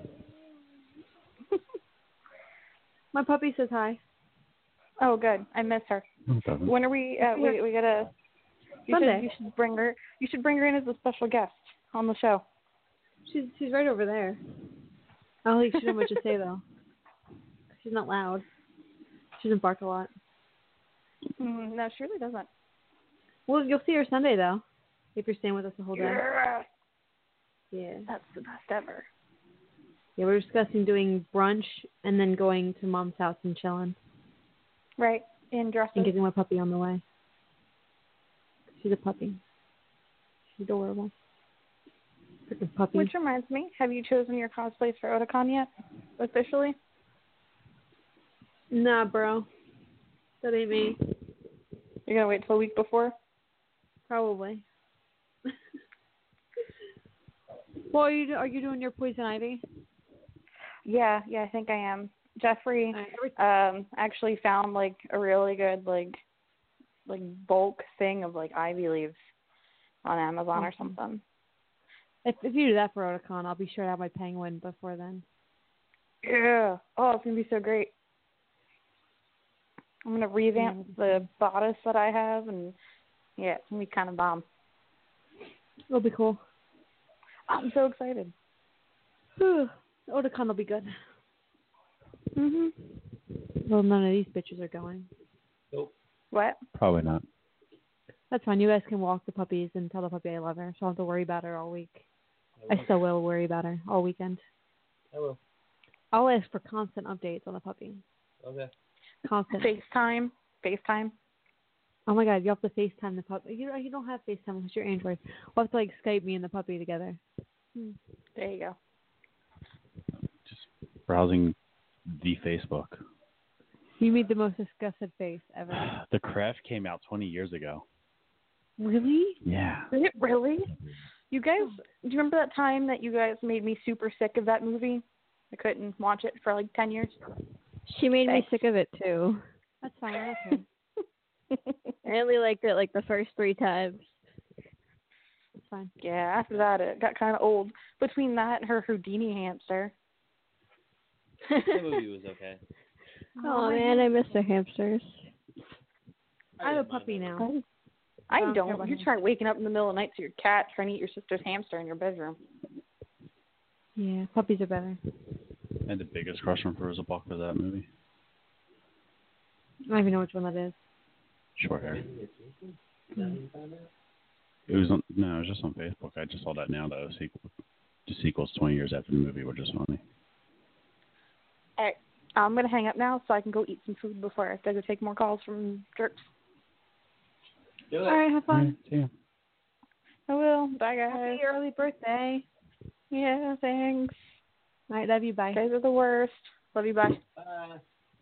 My puppy says hi. Oh, good. I miss her. When are we? Uh, we we gotta. You Sunday. should, you should bring her. You should bring her in as a special guest on the show. She's she's right over there. I don't think she has much to say though. She's not loud. She doesn't bark a lot. Mm, no, she really doesn't. Well, you'll see her Sunday though, if you're staying with us the whole day. Yeah. Yeah. That's the best ever. Yeah, we're discussing doing brunch and then going to Mom's house and chilling. Right. In dresses. And getting my puppy on the way. She's a puppy. She's adorable. Freaking puppy. Which reminds me, have you chosen your cosplays for Otakon yet? Officially? Nah, bro. That ain't me. You're gonna wait till a week before? Probably. Well, are you, are you doing your Poison Ivy? Yeah, yeah, I think I am. Jeffrey right. um, actually found, like, a really good, like, like bulk thing of, like, ivy leaves on Amazon or something. If, if you do that for Otakon, I'll be sure to have my penguin before then. Yeah. Oh, it's going to be so great. I'm going to revamp yeah. the bodice that I have, and, yeah, it's going to be kind of bomb. It'll be cool. I'm so excited. Otakon will be good. Mhm. Well, none of these bitches are going. Nope. What? Probably not. That's fine. You guys can walk the puppies and tell the puppy I love her, so I don't have to worry about her all week. I, I still will worry about her all weekend. I will. I'll ask for constant updates on the puppy. Okay. Constant. FaceTime. FaceTime. Oh my God, you have to FaceTime the puppy. You you don't have FaceTime with your Android. We'll have to like Skype me and the puppy together. Hmm. There you go. Just browsing the Facebook. You made the most disgusted face ever. The Craft came out twenty years ago. Really? Yeah. Did it really? You guys, do you remember that time that you guys made me super sick of that movie? I couldn't watch it for like ten years. She made Thanks. me sick of it too. That's fine. That's okay. I only liked it like the first three times. It's fine. Yeah, after that it got kind of old. Between that and her Houdini hamster. The movie was okay. Oh, man, I miss the hamsters. I have a puppy now. I, I I don't don't. care about You try waking up in the middle of the night to your cat trying to eat your sister's hamster in your bedroom. Yeah, puppies are better. I had the biggest crush on Rosa Buck for that movie. I don't even know which one that is. Short hair. Mm. It was on, no, it was just on Facebook. I just saw that now though. Sequel, the sequel's twenty years after the movie, which is funny. All right, I'm gonna hang up now so I can go eat some food before I have to go take more calls from jerks. All right, have fun. Right, see ya. I will. Bye, guys. Happy early birthday. Yeah, thanks. All right, love you. Bye. You guys are the worst. Love you. Bye. Bye.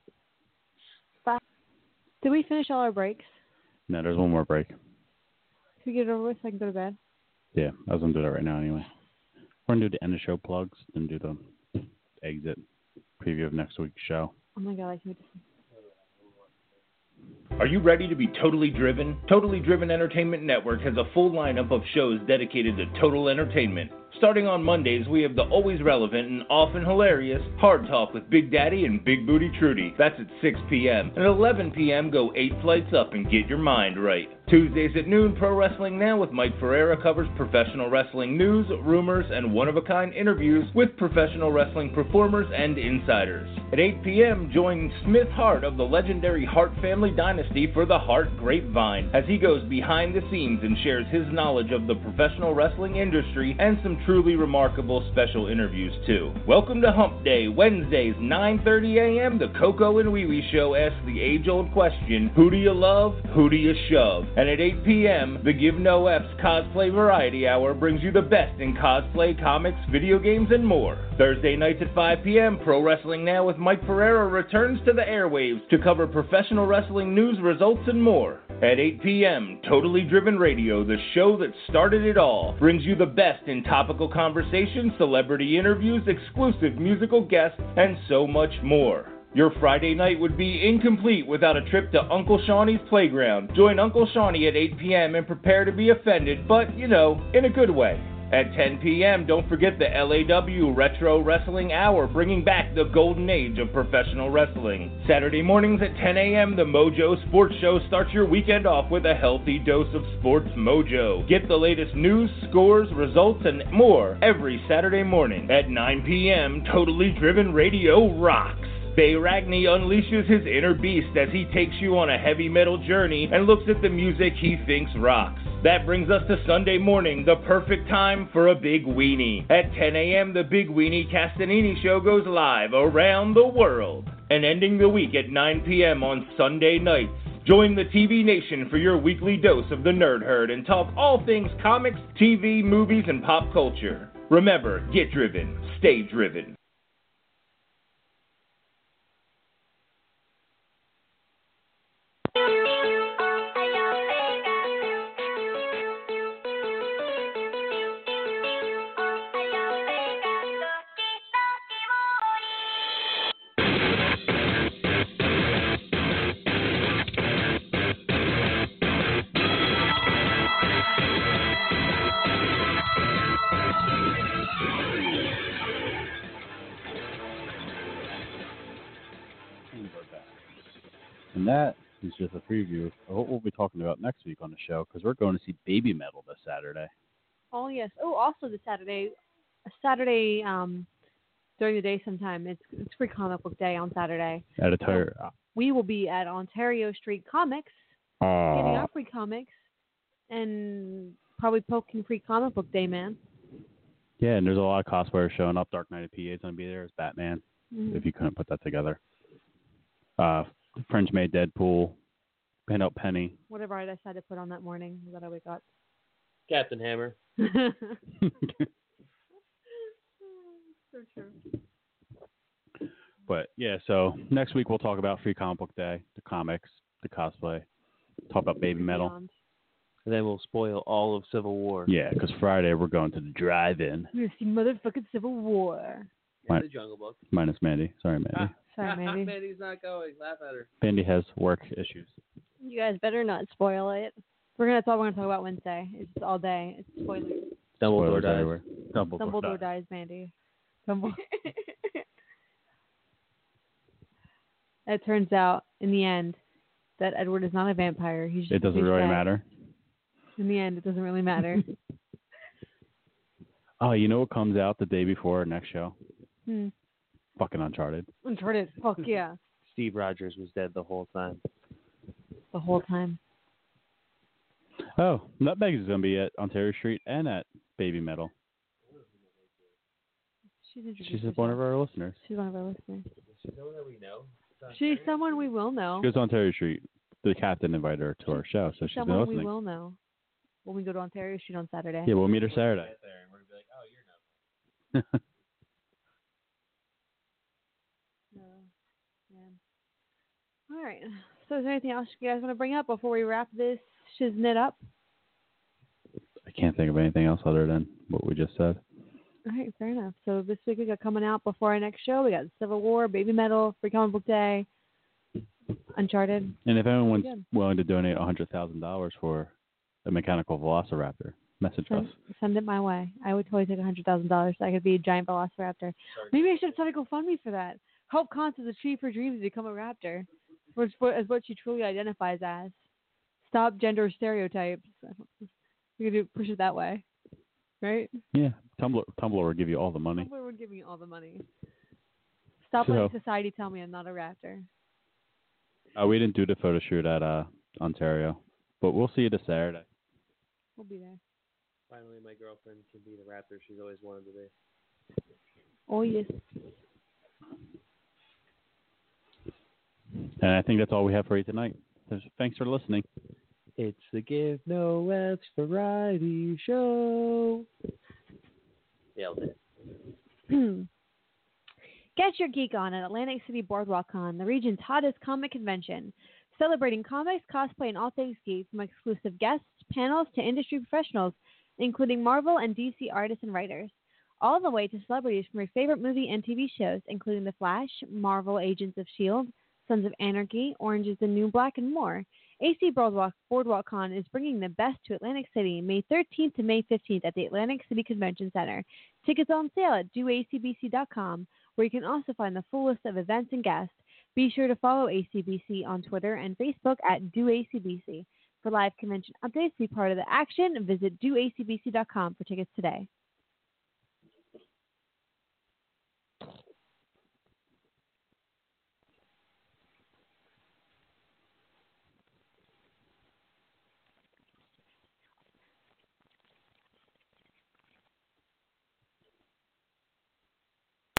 Bye. Did we finish all our breaks? No, there's one more break. Can we get it over with so I can go to bed? Yeah, I was gonna do that right now anyway. We're gonna do the end of show plugs, then do the exit preview of next week's show. Oh my God, I can't. Are you ready to be totally driven? Totally Driven Entertainment Network has a full lineup of shows dedicated to total entertainment. Starting on Mondays, we have the always relevant and often hilarious Hard Talk with Big Daddy and Big Booty Trudy. That's at six p.m. And at eleven p.m., go eight flights up and get your mind right. Tuesdays at noon, Pro Wrestling Now with Mike Ferreira covers professional wrestling news, rumors, and one-of-a-kind interviews with professional wrestling performers and insiders. At eight p.m., join Smith Hart of the legendary Hart family dynasty for the Hart Grapevine as he goes behind the scenes and shares his knowledge of the professional wrestling industry and some truly remarkable special interviews too. Welcome to Hump Day, Wednesdays, nine thirty a.m. The Coco and Wee Wee Show asks the age-old question, who do you love, who do you shove? And at eight p.m., the Give No F's Cosplay Variety Hour brings you the best in cosplay, comics, video games, and more. Thursday nights at five p.m., Pro Wrestling Now with Mike Ferreira returns to the airwaves to cover professional wrestling news, results, and more. At eight p.m., Totally Driven Radio, the show that started it all, brings you the best in topical conversation, celebrity interviews, exclusive musical guests, and so much more. Your Friday night would be incomplete without a trip to Uncle Shawnee's Playground. Join Uncle Shawnee at eight p.m. and prepare to be offended, but, you know, in a good way. At ten p.m., don't forget the L A W Retro Wrestling Hour, bringing back the golden age of professional wrestling. Saturday mornings at ten a.m., the Mojo Sports Show starts your weekend off with a healthy dose of sports mojo. Get the latest news, scores, results, and more every Saturday morning. At nine p.m., Totally Driven Radio rocks. Bay Ragney unleashes his inner beast as he takes you on a heavy metal journey and looks at the music he thinks rocks. That brings us to Sunday morning, the perfect time for a Big Weenie. At ten a.m., the Big Weenie Castanini Show goes live around the world. And ending the week at nine p.m. on Sunday nights, join the T V Nation for your weekly dose of the Nerd Herd and talk all things comics, T V, movies, and pop culture. Remember, get driven, stay driven. And that is just a preview of what we'll be talking about next week on the show, because we're going to see Baby Metal this Saturday. Oh, yes. Oh, also this Saturday, Saturday um, during the day sometime, it's, it's Free Comic Book Day on Saturday. At a tire. So we will be at Ontario Street Comics, uh, getting our free comics, and probably poking Free Comic Book Day, man. Yeah, and there's a lot of cosplayers showing up. Dark Knight of P A is going to be there as Batman, mm-hmm. if you couldn't put that together. Uh, French Made Deadpool, Pin Up Penny. Whatever I decided to put on that morning that I wake up. Captain Hammer. So true. But yeah, so next week we'll talk about Free Comic Book Day, the comics, the cosplay, talk about Baby Metal. And then we'll spoil all of Civil War. Yeah, because Friday we're going to the drive-in. We're going to see motherfucking Civil War. And the Jungle Book. Minus Mandy. Sorry, Mandy. Ah. Sorry, Mandy. Mandy's not going. Laugh at her. Mandy has work issues. You guys better not spoil it. We're gonna. That's all we're gonna talk about Wednesday. It's all day. It's spoilers. Dumbledore Spoilers dies. everywhere. Dumbledore, Dumbledore dies. dies, Mandy. Dumbledore. It turns out, in the end, that Edward is not a vampire. He's just it doesn't he's really dead. matter. In the end, it doesn't really matter. Oh, you know what comes out the day before our next show? hmm. Fucking Uncharted. Uncharted. Fuck yeah. Steve Rogers was dead the whole time. The whole time. Oh, Nutmeg is going to be at Ontario Street and at Baby Metal. She's, She's one of our listeners. She's one of our listeners. She's someone that we know. She's someone we will know. She goes to Ontario Street. The captain invited her to our show, so she's been someone listening. we will know when we go to Ontario Street on Saturday. Yeah, we'll meet her Saturday. And we're gonna be like, oh, you're not. All right. So is there anything else you guys want to bring up before we wrap this shiznit up? I can't think of anything else other than what we just said. All right, fair enough. So this week we got coming out before our next show. We got Civil War, Baby Metal, Free Comic Book Day, Uncharted. And if anyone's Good. willing to donate one hundred thousand dollars for a mechanical velociraptor, message Send, us. send it my way. I would totally take one hundred thousand dollars so I could be a giant velociraptor. Maybe I should start a GoFundMe for that. Help Constance achieve her dreams to become a raptor, which as what she truly identifies as. Stop gender stereotypes. We could do push it that way, right? Yeah, Tumblr, Tumblr will give you all the money. Tumblr would give me all the money. Stop So- letting society tell me I'm not a raptor. Uh, we didn't do the photo shoot at uh, Ontario, but we'll see you this Saturday. We'll be there. Finally, my girlfriend can be the raptor she's always wanted to be. Oh, yes. And I think that's all we have for you tonight. So thanks for listening. It's the Give No F's Variety Show. Nailed it. Get your geek on at Atlantic City Boardwalk Con, the region's hottest comic convention. Celebrating comics, cosplay, and all things geek, from exclusive guests, panels, to industry professionals, including Marvel and D C artists and writers, all the way to celebrities from your favorite movie and T V shows, including The Flash, Marvel Agents of S H I E L D, Sons of Anarchy, Orange is the New Black, and more. A C Boardwalk, Boardwalk Con is bringing the best to Atlantic City May thirteenth to May fifteenth at the Atlantic City Convention Center. Tickets on sale at do a c b c dot com, where you can also find the full list of events and guests. Be sure to follow A C B C on Twitter and Facebook at do a c b c. For live convention updates, be part of the action, visit do a c b c dot com for tickets today.